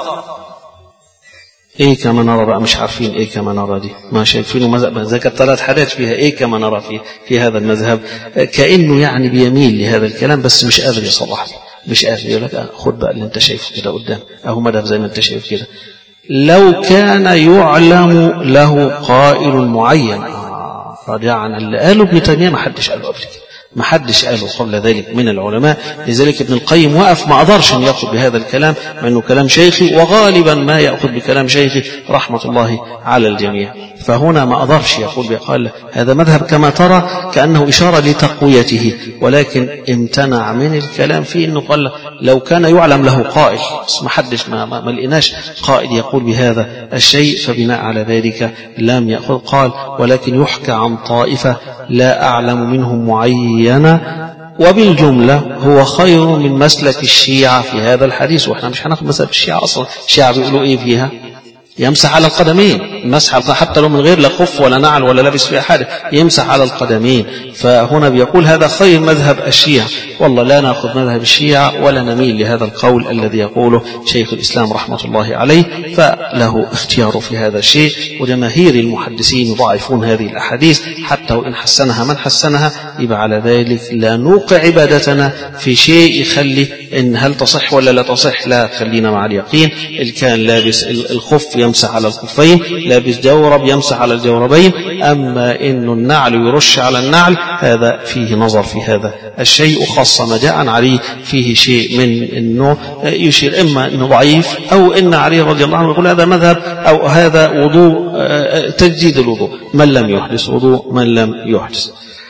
ايه كما نرى بقى؟ مش عارفين ايه كما نرى دي، ما شايفينه مذهب. ذكر ثلاث حاجات فيها ايه كما نرى في في هذا المذهب، كأنه يعني بيميل لهذا الكلام بس مش قادر يصلح، مش قادر. يقول لك خد بقى اللي انت شايفه كده قدام اهو مذهب زي ما انت شايف كده. لو كان يعلم له قائل معين، آه رجعنا اللي قاله ابن تيمية ما حدش قاله قبل كده، ما حدش قاله قبل ذلك من العلماء. لذلك ابن القيم وقف ما قدرش ان ياخذ بهذا الكلام مع انه كلام شيخي، وغالبا ما ياخذ بكلام شيخي رحمه الله على الجميع. فهنا ما قدرش يقول بقال هذا مذهب كما ترى، كانه اشاره لتقويته، ولكن امتنع من الكلام فيه، انه قال لو كان يعلم له قائل، بس ما حدش ما, ما, ما لقيناش قائل يقول بهذا الشيء، فبناء على ذلك لم ياخذ. قال ولكن يحكى عن طائفه لا اعلم منهم معين، وبالجملة هو خير من مسلك الشيعة في هذا الحديث. وإحنا مش هناخد مسلك الشيعة أصلا، الشيعة بيقولوا إيه فيها؟ يمسح على القدمين، مسح حتى لو من غير لا خف ولا نعل ولا لابس فيها حاجة، يمسح على القدمين. فهنا بيقول هذا خير مذهب الشيعة. والله لا نأخذ مذهب الشيعة ولا نميل لهذا القول الذي يقوله شيخ الإسلام رحمة الله عليه، فله اختياره في هذا الشيء. وجماهير المحدثين يضاعفون هذه الأحاديث حتى وإن حسنها من حسنها، يبقى على ذلك لا نوقع عبادتنا في شيء يخلي إن هل تصح ولا لا تصح، لا، خلينا مع اليقين. اللي كان لابس الخف يمسح على الخفين، لابس جورب يمسح على الجوربين. أما إنه النعل يرش على النعل هذا فيه نظر في هذا الشيء، خاصة ما جاء عن علي فيه شيء من إنه يشير إما إنه ضعيف أو إن علي رضي الله عنه يقول هذا مذهب أو هذا وضوء تجديد الوضوء من لم يحدث، وضوء من لم يحدث.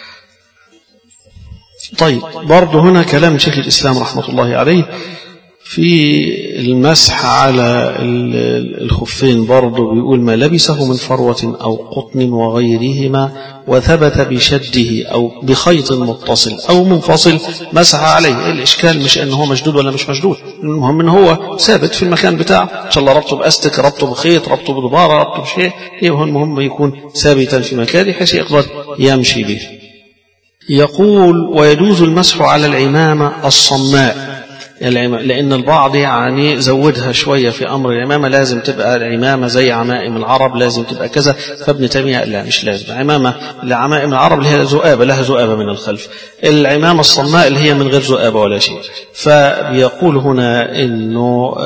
طيب برضه هنا كلام شيخ الإسلام رحمة الله عليه في المسح على الخفين، برضه بيقول ما لبسه من فروة أو قطن وغيرهما وثبت بشده أو بخيط متصل أو منفصل مسح عليه. الإشكال مش أنه هو مشدود ولا مش مشدود، المهم أنه هو ثابت في المكان بتاعه، إن شاء الله ربطه بأستك، ربطه بخيط، ربطه بدبارة، ربطه بشيء، المهم يكون ثابتا في مكانه حيث يقدر يمشي به. يقول ويجوز المسح على العمامة الصماء، لأن البعض يعني زودها شوية في أمر العمامة، لازم تبقى العمامة زي عمائم العرب، لازم تبقى كذا. فابن تيمية لا، مش لازم عمامة لعمائم العرب اللي هي ذؤابة، لها ذؤابة من الخلف. العمامة الصماء اللي هي من غير ذؤابة ولا شيء. فبيقول هنا إنه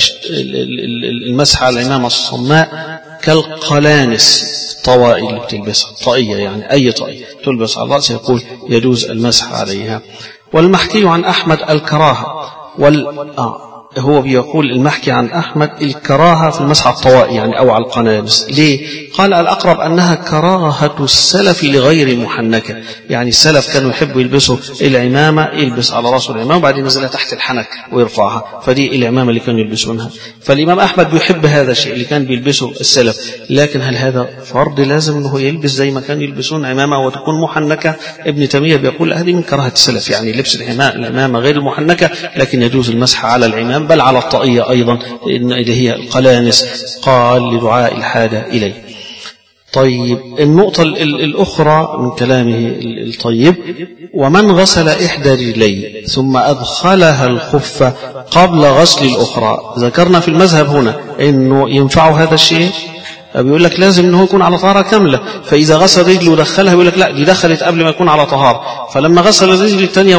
المسح على العمامة الصماء كالقلانس، طوائي اللي بتلبسها، طائية يعني أي طائية تلبس على الرأس، يقول يجوز المسح عليها. والمحكي عن أحمد الكراهة وال... آه هو بيقول المحكي عن أحمد الكراهة في المسح على الطوائي يعني أو على القنابس. ليه؟ قال الأقرب أنها كراهة السلف لغير المحنكة، يعني السلف كانوا يحبوا يلبسوا العمامة، يلبس على رأسه العمامة وبعدين ينزلها تحت الحنك ويرفعها، فدي العمامة اللي كانوا يلبسونها. فالإمام أحمد بيحب هذا الشيء اللي كان بيلبسه السلف، لكن هل هذا فرض لازم أنه يلبس زي ما كانوا يلبسون عمامة وتكون محنكة؟ ابن تيمية بيقول هذه من كراهة السلف، يعني لبس العمامة غير المحنكة، لكن يجوز المسح على العمام بل على الطاقية أيضا اللي هي القلانس، قال لدعاء الحاجة إليه. طيب النقطة الأخرى من كلامه الطيب: ومن غسل إحدى رجليه ثم أدخلها الخف قبل غسل الأخرى. ذكرنا في المذهب هنا إنه ينفع هذا الشيء، بيقول لك لازم انه يكون على طهارة كاملة، فإذا غسل رجله ودخلها يقول لك لا دي دخلت قبل ما يكون على طهارة، فلما غسل الرجل الثانية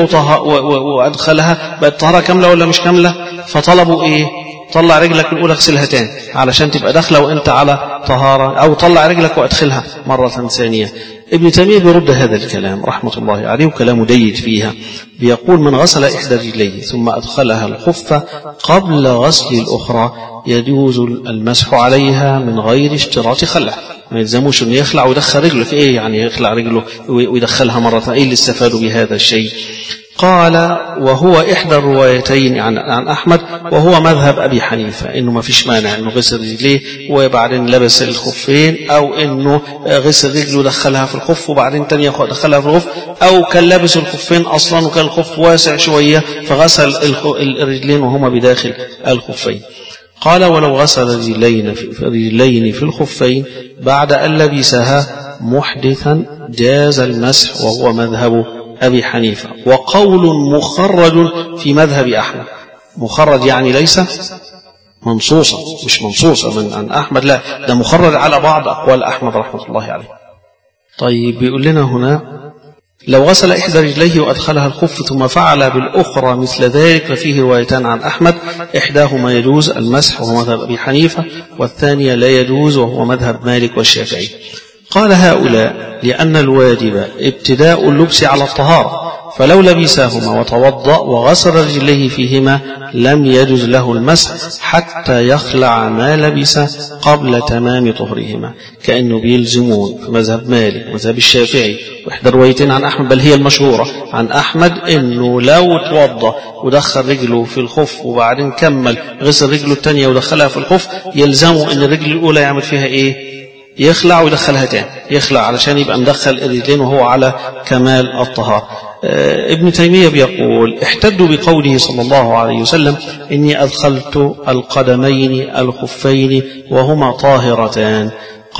وأدخلها بقت طهارة كاملة ولا مش كاملة؟ فطلبوا إيه؟ طلع رجلك الأولى اغسلها تاني علشان تبقى داخلة وأنت على طهارة، أو طلع رجلك وأدخلها مرة ثانية. ابن تيمية بيرد هذا الكلام رحمة الله عليه وكلامه جيد فيها، بيقول من غسل إحدى رجليه ثم أدخلها الخف قبل غسل الأخرى يجوز المسح عليها من غير اشتراط خلع، ما يلزموش انه يخلع ويدخل رجله. ايه يعني يخلع رجله ويدخلها مرة؟ ايه اللي استفادوا بهذا الشيء؟ قال وهو إحدى الروايتين عن, عن أحمد وهو مذهب أبي حنيفة، إنه ما فيش مانع إنه غسل رجليه وبعدين لبس الخفين، أو إنه غسل رجله ودخلها في الخف وبعدين تانية دخلها في الخف، أو كان لابس الخفين أصلا وكان الخف واسع شوية فغسل الرجلين وهما بداخل الخفين. قال ولو غسل رجلين في, رجلين في الخفين بعد أن لبسها محدثا جاز المسح، وهو مذهب أبي حنيفة، وقول مخرج في مذهب أحمد. مخرج يعني ليس منصوصا، مش منصوصا من عن أحمد، لا ده مخرج على بعض أقوال أحمد رحمة الله عليه. طيب بيقول لنا هنا لو غسل إحدى رجليه وأدخلها الخف ثم فعل بالأخرى مثل ذلك ففيه روايتان عن أحمد، إحداهما يجوز المسح وهو مذهب أبي حنيفة، والثانية لا يجوز وهو مذهب مالك والشافعي. قال هؤلاء لأن الواجب ابتداء اللبس على الطهارة، فلو لبساهما وتوضأ وغسل رجليه فيهما لم يجوز له المسح حتى يخلع ما لبس قبل تمام طهرهما، كأنه بيلزمون في مذهب مالك ومذهب الشافعي وإحدى الروايتين عن أحمد بل هي المشهورة عن أحمد إنه لو توضأ ودخل رجله في الخف وبعدين كمل غسل رجله الثانية ودخلها في الخف يلزمه إن الرجل الأولى يعمل فيها إيه؟ يخلع ويدخلها تاني، يخلع علشان يبقى مدخل الرجلين وهو على كمال الطهارة. ابن تيمية بيقول احتدوا بقوله صلى الله عليه وسلم إني أدخلت القدمين الخفين وهما طاهرتان.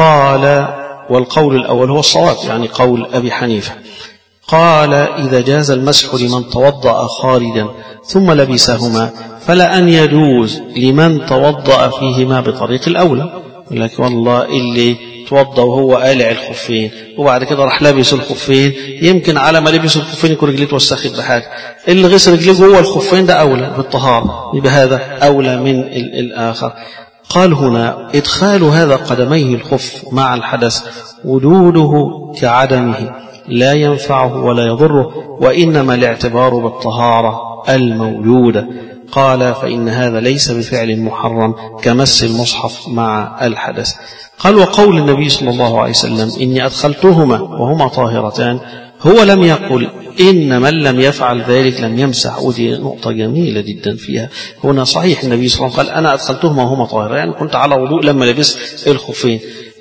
قال والقول الأول هو الصواب، يعني قول أبي حنيفة. قال إذا جاز المسح لمن توضأ خارجا ثم لبسهما فلا أن يجوز لمن توضأ فيهما بطريق الأولى. لكن والله اللي توضى وهو قالع الخفين وبعد كده راح لابس الخفين، يمكن على ما لبس الخفين يكون رجليه توسخت بحاجه، اللي غسل رجليه جوه الخفين ده اولى بالطهاره، يبقى هذا اولى من الاخر. قال هنا ادخال هذا قدميه الخف مع الحدث وجوده كعدمه لا ينفعه ولا يضره، وانما الاعتبار بالطهاره الموجوده. قال فإن هذا ليس بفعل محرم كمس المصحف مع الحدث. قال وقول النبي صلى الله عليه وسلم إني أدخلتهما وهما طاهرتان، هو لم يقل إن من لم يفعل ذلك لم يمسح، ودي نقطة جميلة جدا فيها. هنا صحيح النبي صلى الله عليه وسلم قال أنا أدخلتهما وهما طاهران، يعني كنت على وضوء لما لبست الخفين،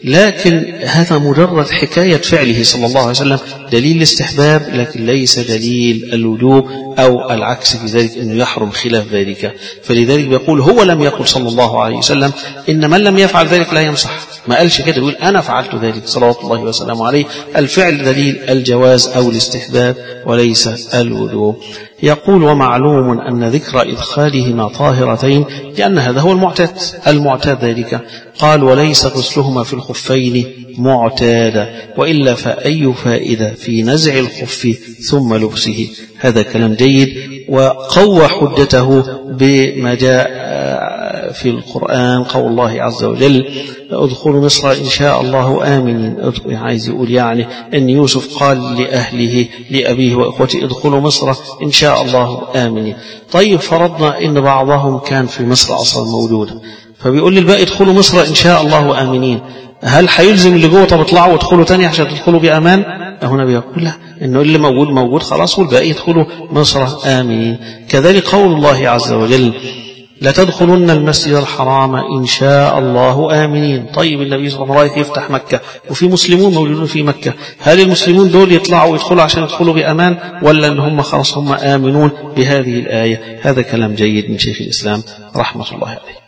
لكن هذا مجرد حكاية فعله صلى الله عليه وسلم، دليل الاستحباب لكن ليس دليل الوجوب أو العكس في ذلك أنه يحرم خلاف ذلك. فلذلك بيقول هو لم يقل صلى الله عليه وسلم إن من لم يفعل ذلك لا يمسح، ما قالش كده، يقول أنا فعلت ذلك صلوات الله وسلامه عليه. الفعل دليل الجواز أو الاستحباب وليس الوجوب. يقول ومعلوم أن ذكر إدخالهما طاهرتين لأن هذا هو المعتاد المعتاد ذلك. قال وليس غسلهما في الخفين معتادا، وإلا فأي فائدة في نزع الخف ثم لبسه. هذا كلام جيد، وقوى حجته بما جاء في القرآن قول الله عز وجل ادخلوا مصر إن شاء الله آمنين. عايز يقول يعني أن يوسف قال لأهله لأبيه وإخوته ادخلوا مصر إن شاء الله آمنين. طيب فرضنا أن بعضهم كان في مصر أصلا موجودة، فبيقول للباقي ادخلوا مصر إن شاء الله آمنين. هل هيلزم اللي جوه طب اطلعوا وادخلوا تاني عشان تدخلوا بأمان؟ هنا بيقول لا، إنه اللي موجود موجود خلاص والباقي يدخلوا مصر آمنين. كذلك قول الله عز وجل لتدخلن المسجد الحرام إن شاء الله آمنين. طيب النبي صلى الله عليه وسلم يفتح مكة وفي مسلمون موجودون في مكة، هل المسلمون دول يطلعوا ويدخلوا عشان يدخلوا بأمان، ولا أن هم خلاص هم آمنون بهذه الآية؟ هذا كلام جيد من شيخ الإسلام رحمة الله عليه.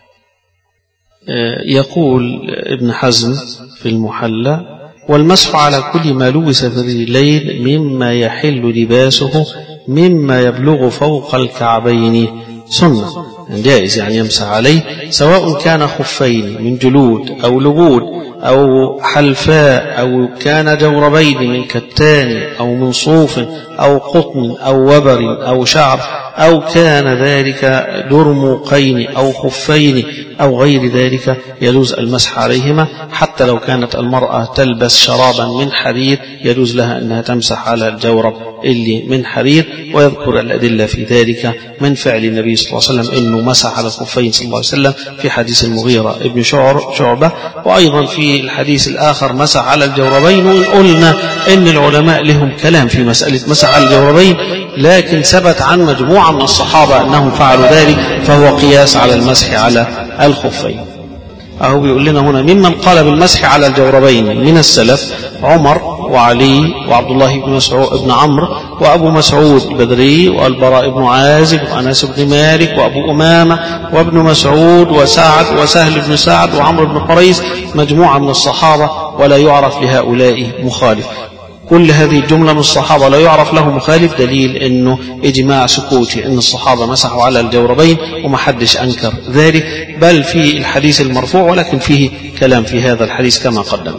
يقول ابن حزم في المحلى والمسح على كل ما لبس في الرجلين مما يحل لباسه مما يبلغ فوق الكعبين سنة جائز، يعني يمسح عليه سواء كان خفين من جلود أو لبود أو حلفاء أو كان جوربين من كتان أو من صوف أو قطن أو وبر أو شعر أو كان ذلك درموقين أو خفين أو غير ذلك يجوز المسح عليهما. حتى لو كانت المرأة تلبس شرابا من حرير يجوز لها أنها تمسح على الجورب اللي من حرير. ويذكر الأدلة في ذلك من فعل النبي صلى الله عليه وسلم أنه مسح على الخفين صلى الله عليه وسلم في حديث المغيرة ابن شعبة، وأيضا في الحديث الآخر مسح على الجوربين. وإن قلنا أن العلماء لهم كلام في مسألة مسح على الجوربين، لكن ثبت عن مجموعة من الصحابة أنهم فعلوا ذلك، فهو قياس على المسح على الخفين. أهو بيقول لنا هنا ممن قال بالمسح على الجوربين من السلف عمر وعلي وعبد الله بن مسعود بن عمرو وأبو مسعود البدري والبراء بن عازب وأنس بن مالك وأبو أمامة وابن مسعود وسعد وسهل بن سعد وعمرو بن قريس، مجموعة من الصحابة ولا يعرف لهؤلاء مخالف. كل هذه الجملة من الصحابة لا يعرف له مخالف، دليل أنه إجماع سكوتي أن الصحابة مسحوا على الجوربين وما حدش أنكر ذلك، بل في الحديث المرفوع ولكن فيه كلام في هذا الحديث كما قدم.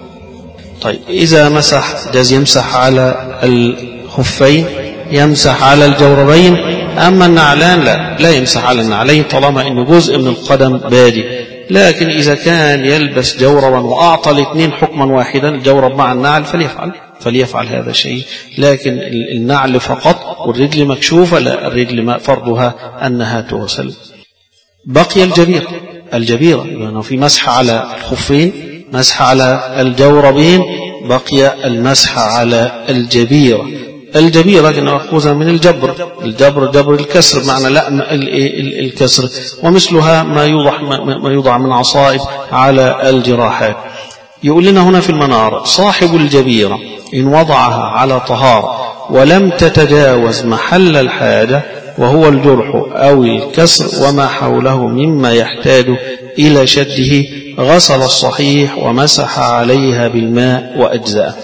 طيب إذا مسح جاز يمسح على الخفين، يمسح على الجوربين. أما النعلان لا لا يمسح على النعلين طالما أنه جزء من القدم بادي. لكن إذا كان يلبس جوربا وأعطى الاثنين حكما واحدا الجورب مع النعل فليفعل فليفعل هذا الشيء. لكن النعل فقط والرجل مكشوفة لا، الرجل فرضها أنها تغسل. بقي الجبيرة الجبيرة يعني في مسح على الخفين، مسح على الجوربين، بقي المسح على الجبيرة. الجبيرة مأخوذة من الجبر، الجبر جبر الكسر معنى لأم الكسر، ومثلها ما يوضع ما يوضع من عصائب على الجراحات. يقول لنا هنا في المنار صاحب الجبيرة إن وضعها على طهارة ولم تتجاوز محل الحاجة وهو الجرح أو الكسر وما حوله مما يحتاج إلى شده غسل الصحيح ومسح عليها بالماء وأجزاء.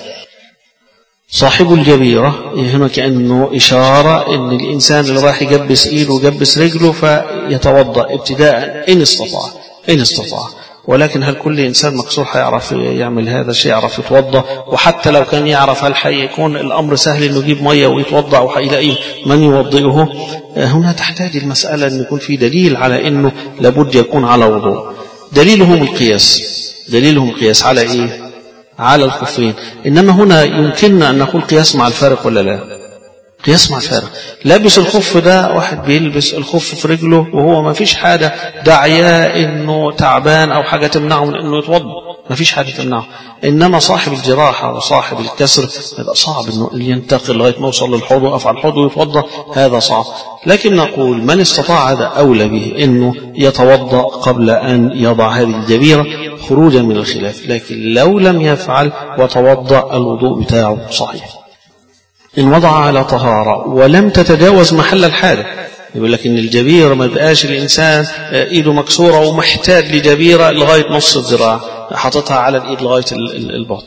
صاحب الجبيرة هنا كأنه إشارة أن الإنسان اللي راح يجبس إيده ويجبس رجله فيتوضأ ابتداء إن استطاع إن استطاع ولكن هل كل إنسان مكسور حيعرف يعمل هذا الشيء، يعرف يتوضأ؟ وحتى لو كان يعرف هل حيكون الأمر سهل إنه يجيب مية ويتوضأ أو حيلاقي من يوضئه؟ هنا تحتاج المسألة أن يكون في دليل على أنه لابد يكون على وضوء. دليلهم القياس دليلهم القياس على إيه؟ على الخفين. إنما هنا يمكننا أن نقول قياس مع الفارق ولا لا؟ قياس مع الفارق. لابس الخف ده واحد بيلبس الخف في رجله وهو ما فيش حاجة داعية إنه تعبان أو حاجة تمنعه من إنه يتوضأ، ما فيش حاجة تمنعه. إنما صاحب الجراحة وصاحب الكسر هذا صعب إنه ينتقل لغاية ما يوصل للحوض ويقف على الحوض ويتوضأ، هذا صعب. لكن نقول من استطاع هذا أولى به إنه يتوضأ قبل أن يضع هذه الجبيرة خروجا من الخلاف. لكن لو لم يفعل وتوضأ الوضوء بتاعه صحيح. إن وضع على طهارة ولم تتجاوز محل الحاجة، يقول لك إن الجبيرة ما بقاش الإنسان إيده مكسورة ومحتاج لجبيرة لغاية نص الذراع حاططها على الإيد لغاية البطن،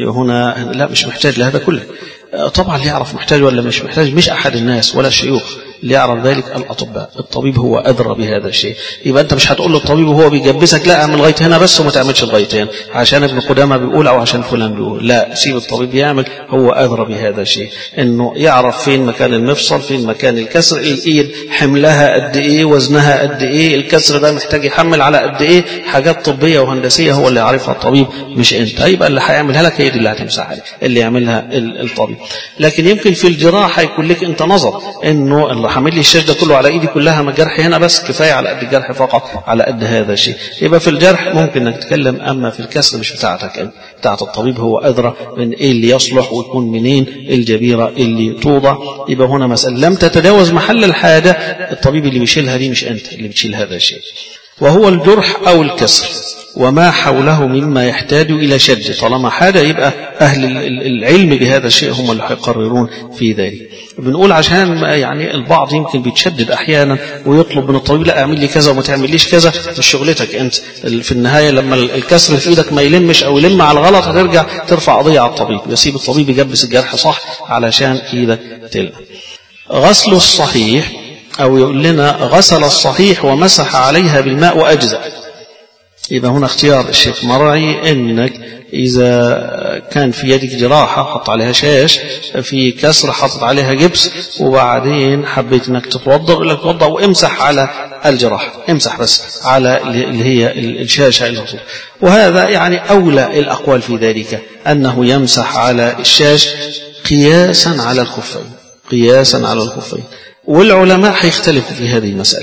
هنا لا مش محتاج لهذا كله. طبعا اللي يعرف محتاج ولا مش محتاج مش أحد الناس ولا الشيوخ، ليعرف ذلك الأطباء. الطبيب هو أدرى بهذا الشيء. يبقى أنت مش هتقول للطبيب وهو بيجبسك لا اعمل لغاية هنا بس وما تعملش لغاية هنا عشان ابن قدامة بيقول أو عشان فلان بيقول، لا، سيب الطبيب يعمل، هو أدرى بهذا الشيء، إنه يعرف فين مكان المفصل، فين مكان الكسر، الإيد حملها قد إيه، وزنها قد إيه، الكسر ده محتاج يحمل على قد إيه، حاجات طبية وهندسية هو اللي يعرفها الطبيب مش أنت. يبقى اللي هيعملها لك هي دي اللي هتمسح عليك، اللي يعملها الطبيب. لكن يمكن في الجراحة يكون لك أنت نظر إنه اللي حامل لي الشاش ده كله على إيدي كلها، ما الجرح هنا بس كفاية على قد الجرح فقط، على قد هذا الشيء. يبقى في الجرح ممكن انك تتكلم، اما في الكسر مش بتاعتك انت، بتاعت الطبيب، هو ادرى من ايه اللي يصلح ويكون منين الجبيره اللي توضع. يبقى هنا مساله لم تتجاوز محل الحاجه، الطبيب اللي بيشيلها دي مش انت اللي بتشيل هذا الشيء. وهو الجرح او الكسر وما حوله مما يحتاج إلى شد. طالما حاجة يبقى أهل العلم بهذا الشيء هم اللي هيقررون في ذلك. بنقول عشان يعني البعض يمكن بيتشدد أحيانا ويطلب من الطبيب لا اعمل لي كذا وما تعمليش كذا، مش شغلتك أنت. في النهاية لما الكسر في إيدك ما يلمش أو يلم على الغلط هترجع ترفع قضية على الطبيب، يسيب الطبيب يجبس الجرح صح علشان إيدك تلم. غسل الصحيح، أو يقول لنا غسل الصحيح ومسح عليها بالماء وأجزأ. يبقى هنا اختيار الشيخ مرعي انك اذا كان في يدك جراحة حط عليها شاش، في كسر حطت عليها جبس، وبعدين حبيت انك تتوضا، يقول لك تتوضا وامسح على الجراحة، امسح بس على اللي هي الشاشة الموجودة. وهذا يعني اولى الاقوال في ذلك انه يمسح على الشاش قياسا على الخفين، قياسا على الخفين. والعلماء هيختلفوا في هذه المسألة.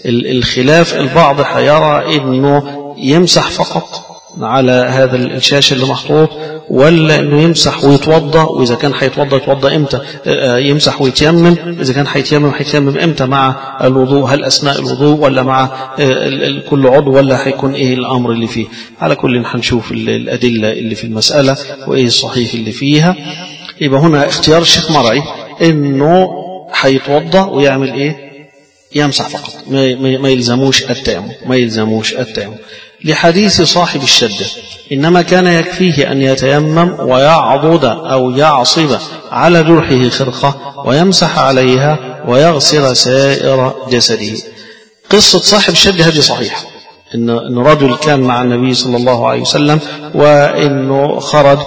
الخلاف البعض هيرى انه يمسح فقط على هذا الشاش اللي محطوط، ولا انه يمسح ويتوضا، واذا كان هيتوضا يتوضا امتى، يمسح ويتيمم، اذا كان هيتيمم هيتيمم امتى مع الوضوء، هل اثناء الوضوء ولا مع كل عضو، ولا هيكون ايه الامر اللي فيه. على كل هنشوف الادله اللي في المساله وايه الصحيح اللي فيها. يبقى هنا اختيار الشيخ مرعي انه هيتوضا ويعمل ايه، يمسح فقط، ما يلزموش التيمم، ما يلزموش التيمم. لحديث صاحب الشدة إنما كان يكفيه أن يتيمم ويعضد أو يعصب على جرحه خرقة ويمسح عليها ويغسل سائر جسده. قصة صاحب الشدة هذه صحيحة، إن رجل كان مع النبي صلى الله عليه وسلم، وإنه خرج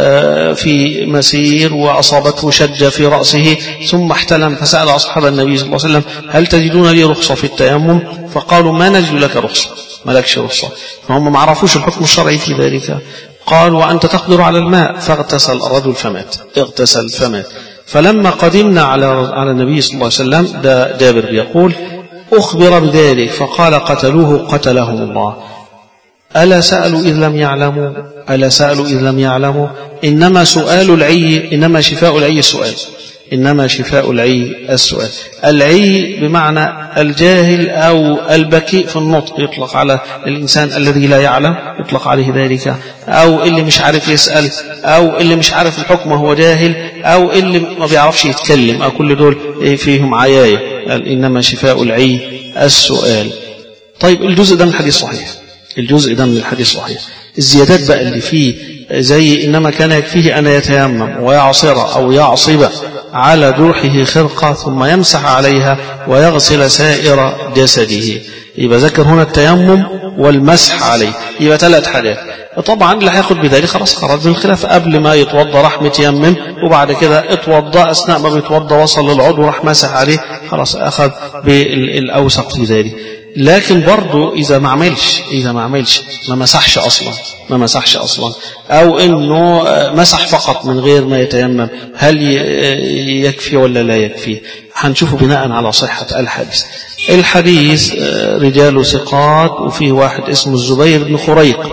في مسير وأصابته شجة في رأسه ثم احتلم، فسأل أصحاب النبي صلى الله عليه وسلم هل تجدون لي رخصة في التيمم؟ فقالوا ما نجد لك رخصة، ما لكش رخصة. فهم ما عرفوش الحكم الشرعي في ذلك. قال وأنت تقدر على الماء، فاغتسل الرجل فمات، اغتسل فمات. فلما قدمنا على على النبي صلى الله عليه وسلم، ده جابر بيقول أخبر بذلك فقال قتلوه قتلهم الله. ألا سألوا إذ لم يعلموا، ألا سألوا إذ لم يعلموا. إنما سؤال العي، إنما شفاء العي السؤال، إنما شفاء العي السؤال. العي بمعنى الجاهل أو البكيء في النطق، يطلق على الإنسان الذي لا يعلم، يطلق عليه ذلك، أو اللي مش عارف يسأل، أو اللي مش عارف الحكم هو جاهل، أو اللي ما بيعرفش يتكلم، أو كل دول فيهم عياية. إنما شفاء العي السؤال. طيب الجزء ده من الحديث صحيح، الجزء ده من الحديث صحيح. الزيادات بقى اللي فيه زي إنما كان يكفيه أن يتيمم ويعصر أو يعصب على جرحه خرقة ثم يمسح عليها ويغسل سائر جسده. يبقى ذكر هنا التيمم والمسح عليه، يبقى ثلاث حاجات. طبعا اللي هياخد بذلك خلاص خرج من الخلاف، قبل ما يتوضا راح متيمم، وبعد كده اتوضا، اثناء ما بيتوضا وصل للعضو راح مسح عليه، خلاص اخذ بالاوثق في ذلك. لكن برضه إذا ما عملش إذا ما عملش ما مسحش أصلا ما مسحش أصلا أو إنه مسح فقط من غير ما يتيمم، هل يكفي ولا لا يكفي؟ هنشوفه بناء على صحة الحديث. الحديث رجال ثقات، وفيه واحد اسمه الزبير بن خريق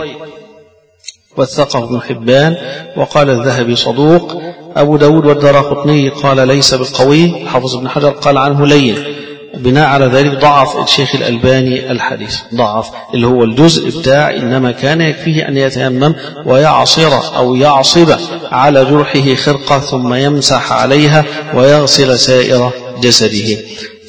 وثقه ابن حبان، وقال الذهبي صدوق. أبو داود والدراقطني قال ليس بالقوي، حافظ ابن حجر قال عنه لين. بناء على ذلك ضعف الشيخ الألباني الحديث، ضعف اللي هو الجزء بتاع إنما كان يكفيه أن يتيمم ويعصر أو يعصب على جرحه خرقة ثم يمسح عليها ويغسل سائر جسده.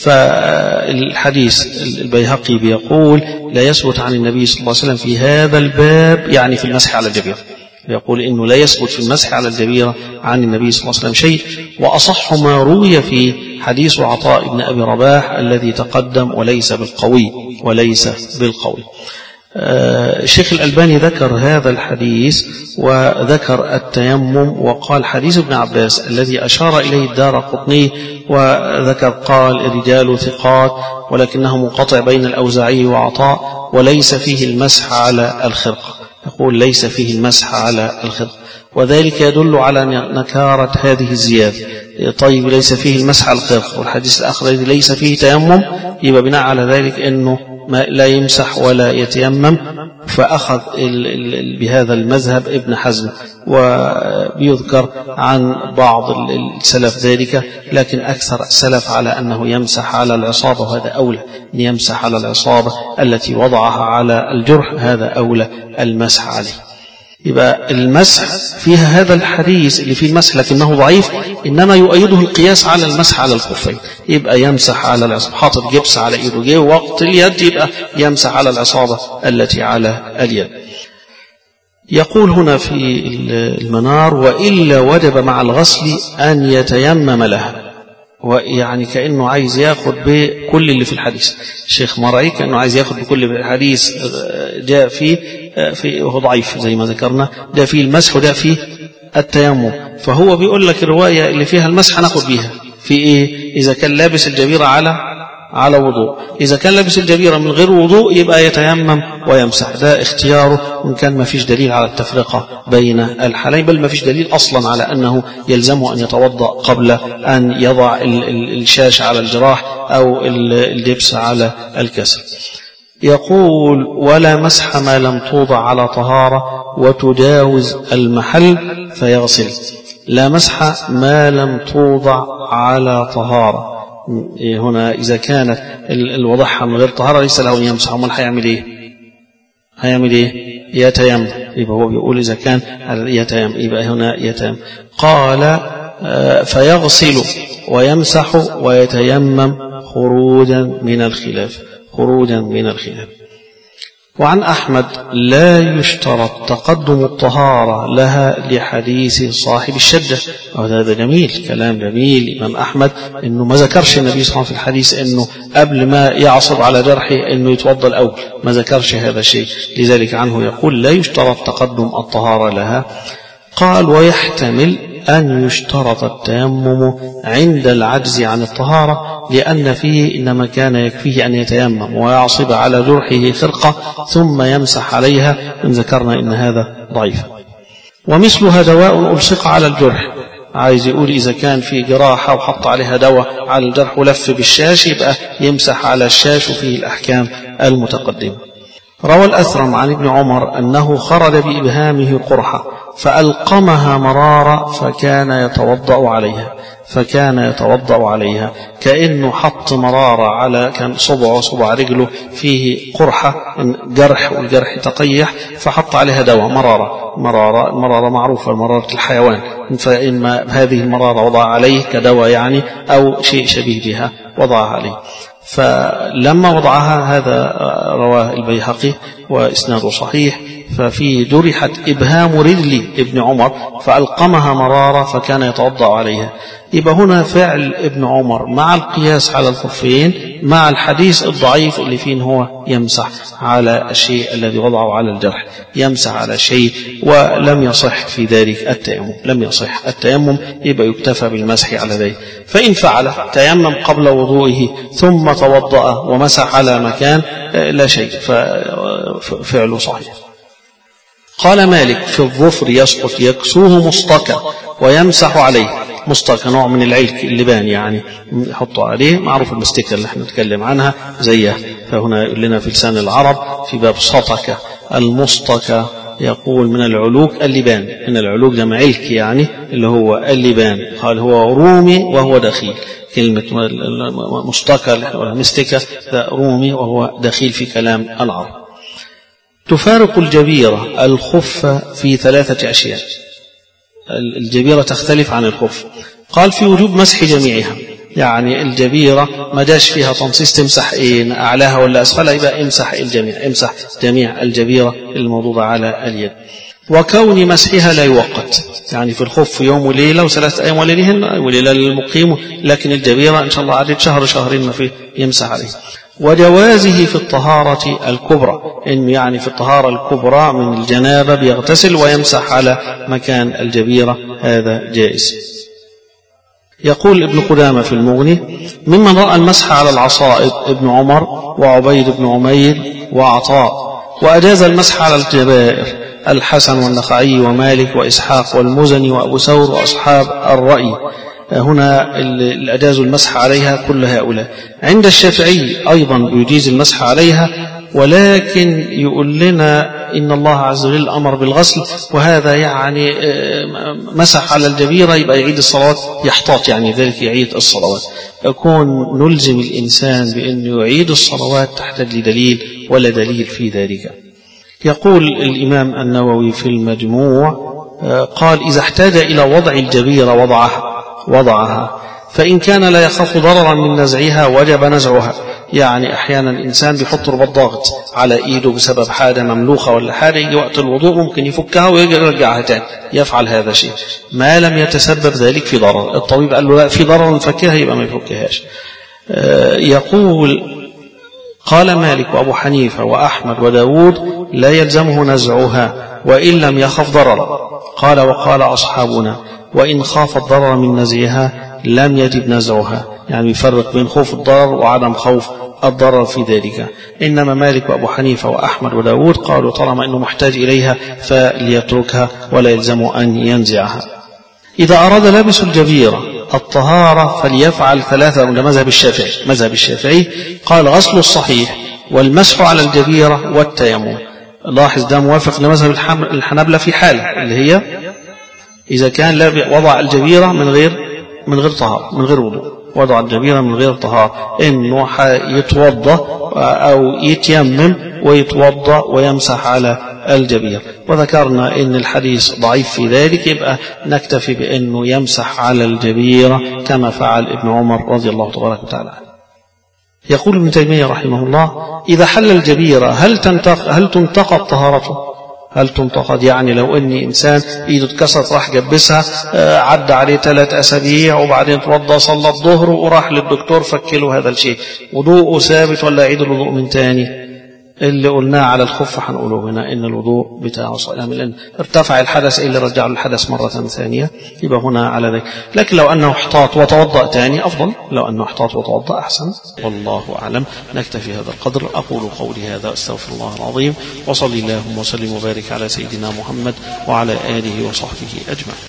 فالحديث البيهقي بيقول لا يثبت عن النبي صلى الله عليه وسلم في هذا الباب، يعني في المسح على الجبيرة، يقول إنه لا يثبت في المسح على الجبيرة عن النبي صلى الله عليه وسلم شيء. وأصح ما روي في حديث عطاء بن أبي رباح الذي تقدم وليس بالقوي وليس بالقوي. الشيخ الألباني ذكر هذا الحديث وذكر التيمم، وقال حديث ابن عباس الذي أشار إليه الدارقطني وذكر قال رجال ثقات ولكنه منقطع بين الأوزاعي وعطاء وليس فيه المسح على الخرقة. يقول ليس فيه المسح على الخرقة، وذلك يدل على نكارة هذه الزيادة. طيب ليس فيه المسح على الخرقة والحديث الآخر ليس فيه تيمم، يبقى بناء على ذلك أنه ما لا يمسح ولا يتيمم. فأخذ بهذا المذهب ابن حزم، وبيذكر عن بعض السلف ذلك، لكن أكثر السلف على أنه يمسح على العصابة، وهذا أولى أن يمسح على العصابة التي وضعها على الجرح، هذا أولى المسح عليه. يبقى المسح فيها هذا الحديث اللي فيه المسح لكنه ضعيف، إنما يؤيده القياس على المسح على الخفين. يبقى يمسح على العصابة، حاطط جبس على إيده، جه وقت اليد يبقى يمسح على العصابة التي على اليد. يقول هنا في المنار وإلا وجب مع الغسل أن يتيمم لها، ويعني كأنه عايز ياخد بكل اللي في الحديث. الشيخ مرعي كأنه عايز ياخد بكل الحديث جاء فيه في وهو ضعيف زي ما ذكرنا، ده فيه المسح وده فيه التيمم. فهو بيقول لك الرواية اللي فيها المسح ناخد بيها في إيه؟ إذا كان لابس الجبيرة على على وضوء، إذا كان لابس الجبيرة من غير وضوء يبقى يتيمم ويمسح، ده اختياره إن كان ما فيش دليل على التفرقة بين الحالين، بل ما فيش دليل أصلا على أنه يلزمه أن يتوضأ قبل أن يضع الشاش على الجراح أو الدبس على الكسر. يقول ولا مسح ما لم توضع على طهارة وتجاوز المحل فيغسل. لا مسح ما لم توضع على طهارة، هنا إذا كانت الوضعها من غير طهارة ليس له أن يمسح. أمال هيعمل إيه؟ هيعمل إيه؟ يتيمم. يبقى هو بيقول إذا كان يتيمم يبقى هنا يتيمم. قال فيغسل ويمسح ويتيمم خروجا من الخلاف، خروجا من الخلاف. وعن أحمد لا يشترط تقدم الطهارة لها لحديث صاحب الشدة. وهذا جميل، كلام جميل إمام أحمد، إنه ما ذكرش النبي صلى الله عليه وسلم في الحديث إنه قبل ما يعصب على جرحه إنه يتوضأ الأول، ما ذكرش هذا الشيء، لذلك عنه يقول لا يشترط تقدم الطهارة لها. قال ويحتمل أن يشترط التيمم عند العجز عن الطهارة، لأن فيه إنما كان يكفيه أن يتيمم ويعصب على جرحه خرقة ثم يمسح عليها، إن ذكرنا إن هذا ضعيف. ومثلها دواء ألصق على الجرح، عايز يقول إذا كان في جراحة وحط عليها دواء على الجرح ولف بالشاش يبقى يمسح على الشاش، وفيه الأحكام المتقدمة. روى الأثرم عن ابن عمر أنه خرج بإبهامه قرحة فألقمها مرارا فكان يتوضأ عليها فكان يتوضأ عليها كأنه حط مرارة على كان صبعه صبع رجله فيه قرحة جرح، والجرح تقيح فحط عليها دواء مرارة مرارة مرارة معروفة مرارة الحيوان، فإما هذه المرارة وضع عليه كدواء يعني أو شيء شبيه بها وضعها عليه. فلما وضعها، هذا رواه البيهقي وإسناده صحيح، ففي جرحت إبهام رجل ابن عمر فألقمها مرارة فكان يتوضأ عليها. يبقى هنا فعل ابن عمر مع القياس على الخفين مع الحديث الضعيف اللي فيه هو يمسح على الشيء الذي وضعه على الجرح، يمسح على شيء، ولم يصح في ذلك التيمم، لم يصح التيمم، يبقى يكتفى بالمسح على ذلك. فإن فعل تيمم قبل وضوئه ثم توضأ ومسح على مكان لا شيء، ففعله صحيح. قال مالك في الظفر يسقط يكسوه مصطكى ويمسح عليه. مصطكى نوع من العلك اللبان يعني يحطوا عليه، معروف المستكة اللي احنا نتكلم عنها زيها. فهنا يقول لنا في لسان العرب في باب صطكة المصطكى يقول من العلوك اللبان، من العلوك جمع علك يعني اللي هو اللبان. قال هو رومي وهو دخيل، كلمة مصطكى ولا مستكة ده رومي وهو دخيل في كلام العرب. تفارق الجبيرة الخف في ثلاثة أشياء، الجبيرة تختلف عن الخف. قال في وجوب مسح جميعها، يعني الجبيرة ما جاش فيها تنصيص تمسح إيه أعلاها ولا أسفلها، يبقى امسح الجميع، امسح جميع الجبيرة الموضوعة على اليد. وكون مسحها لا يوقت، يعني في الخف يوم وليلة وثلاثة أيام وليلهن وليلة للمقيم، لكن الجبيرة إن شاء الله عدد شهر شهرين ما فيه يمسح عليه. وجوازه في الطهارة الكبرى، إن يعني في الطهارة الكبرى من الجنابة بيغتسل ويمسح على مكان الجبيرة، هذا جائز. يقول ابن قدامة في المغني: ممن رأى المسح على العصائب ابن عمر وعبيد بن عمير وعطاء، وأجاز المسح على الجبائر الحسن والنخعي ومالك وإسحاق والمزني وأبو ثور وأصحاب الرأي. هنا الأجاز المسح عليها كل هؤلاء. عند الشافعي أيضا يجيز المسح عليها، ولكن يقول لنا إن الله عز وجل أمر بالغسل، وهذا يعني مسح على الجبيرة يبقى يعيد الصلوات يحتاط، يعني ذلك يعيد الصلوات. يكون نلزم الإنسان بأنه يعيد الصلوات تحتاج لدليل ولا دليل في ذلك. يقول الإمام النووي في المجموع قال: إذا احتاج إلى وضع الجبيرة وضعها وضعها فإن كان لا يخاف ضررا من نزعها وجب نزعها. يعني أحيانا الإنسان بيحط رباط ضاغط على إيده بسبب حاجة مملوخة ولا حاجة، يجي وقت الوضوء ممكن يفكها ويجي يرجعها تاني، يفعل هذا شيء ما لم يتسبب ذلك في ضرر. الطبيب قال له لا في ضرر نفكها، يبقى ما يفكهاش. يقول: قال مالك وأبو حنيفة وأحمد وداود لا يلزمه نزعها وإن لم يخف ضررا. قال: وقال أصحابنا: وإن خاف الضرر من نزعها لم يجب نزعها. يعني يفرق بين خوف الضرر وعدم خوف الضرر في ذلك. إنما مالك وأبو حنيفة وأحمد وداود قالوا طالما أنه محتاج إليها فليتركها ولا يلزمه أن ينزعها. إذا أراد لابس الجبيرة الطهارة فليفعل ثلاثة. عند مذهب الشافعي مذهب الشافعي قال: غسل الصحيح والمسح على الجبيرة والتيمم. لاحظ ده موافق لمذهب الحنابلة في حالة اللي هي إذا كان وضع الجبيرة من غير من غير طهارة من غير وضوء، وضع الجبيرة من غير طهارة، إنه يتوضأ أو يتيمم ويتوضأ ويمسح على الجبيرة. وذكرنا إن الحديث ضعيف في ذلك، يبقى نكتفي بأنه يمسح على الجبيرة كما فعل ابن عمر رضي الله تبارك وتعالى عنه. يقول ابن تيمية رحمه الله: إذا حل الجبيرة هل تنتقد هل تنتقد طهارته؟ هل تنتقد؟ يعني لو ان انسان ايده اتكسرت راح جبسها، عدى عليه ثلاث اسابيع وبعدين توضى صلى الظهر وراح للدكتور فكله هذا الشيء، وضوءه ثابت ولا يعيد الوضوء من تاني؟ اللي قلناه على الخف هنقوله هنا ان الوضوء بتاعه صحيح، لان ارتفع الحدث اللي رجع له الحدث مره ثانيه، يبقى هنا على ذلك. لكن لو انه احتاط وتوضا ثاني افضل، لو انه احتاط وتوضا احسن، والله اعلم. نكتفي هذا القدر. اقول قولي هذا استغفر الله العظيم، وصلي اللهم وسلم وبارك على سيدنا محمد وعلى اله وصحبه اجمعين.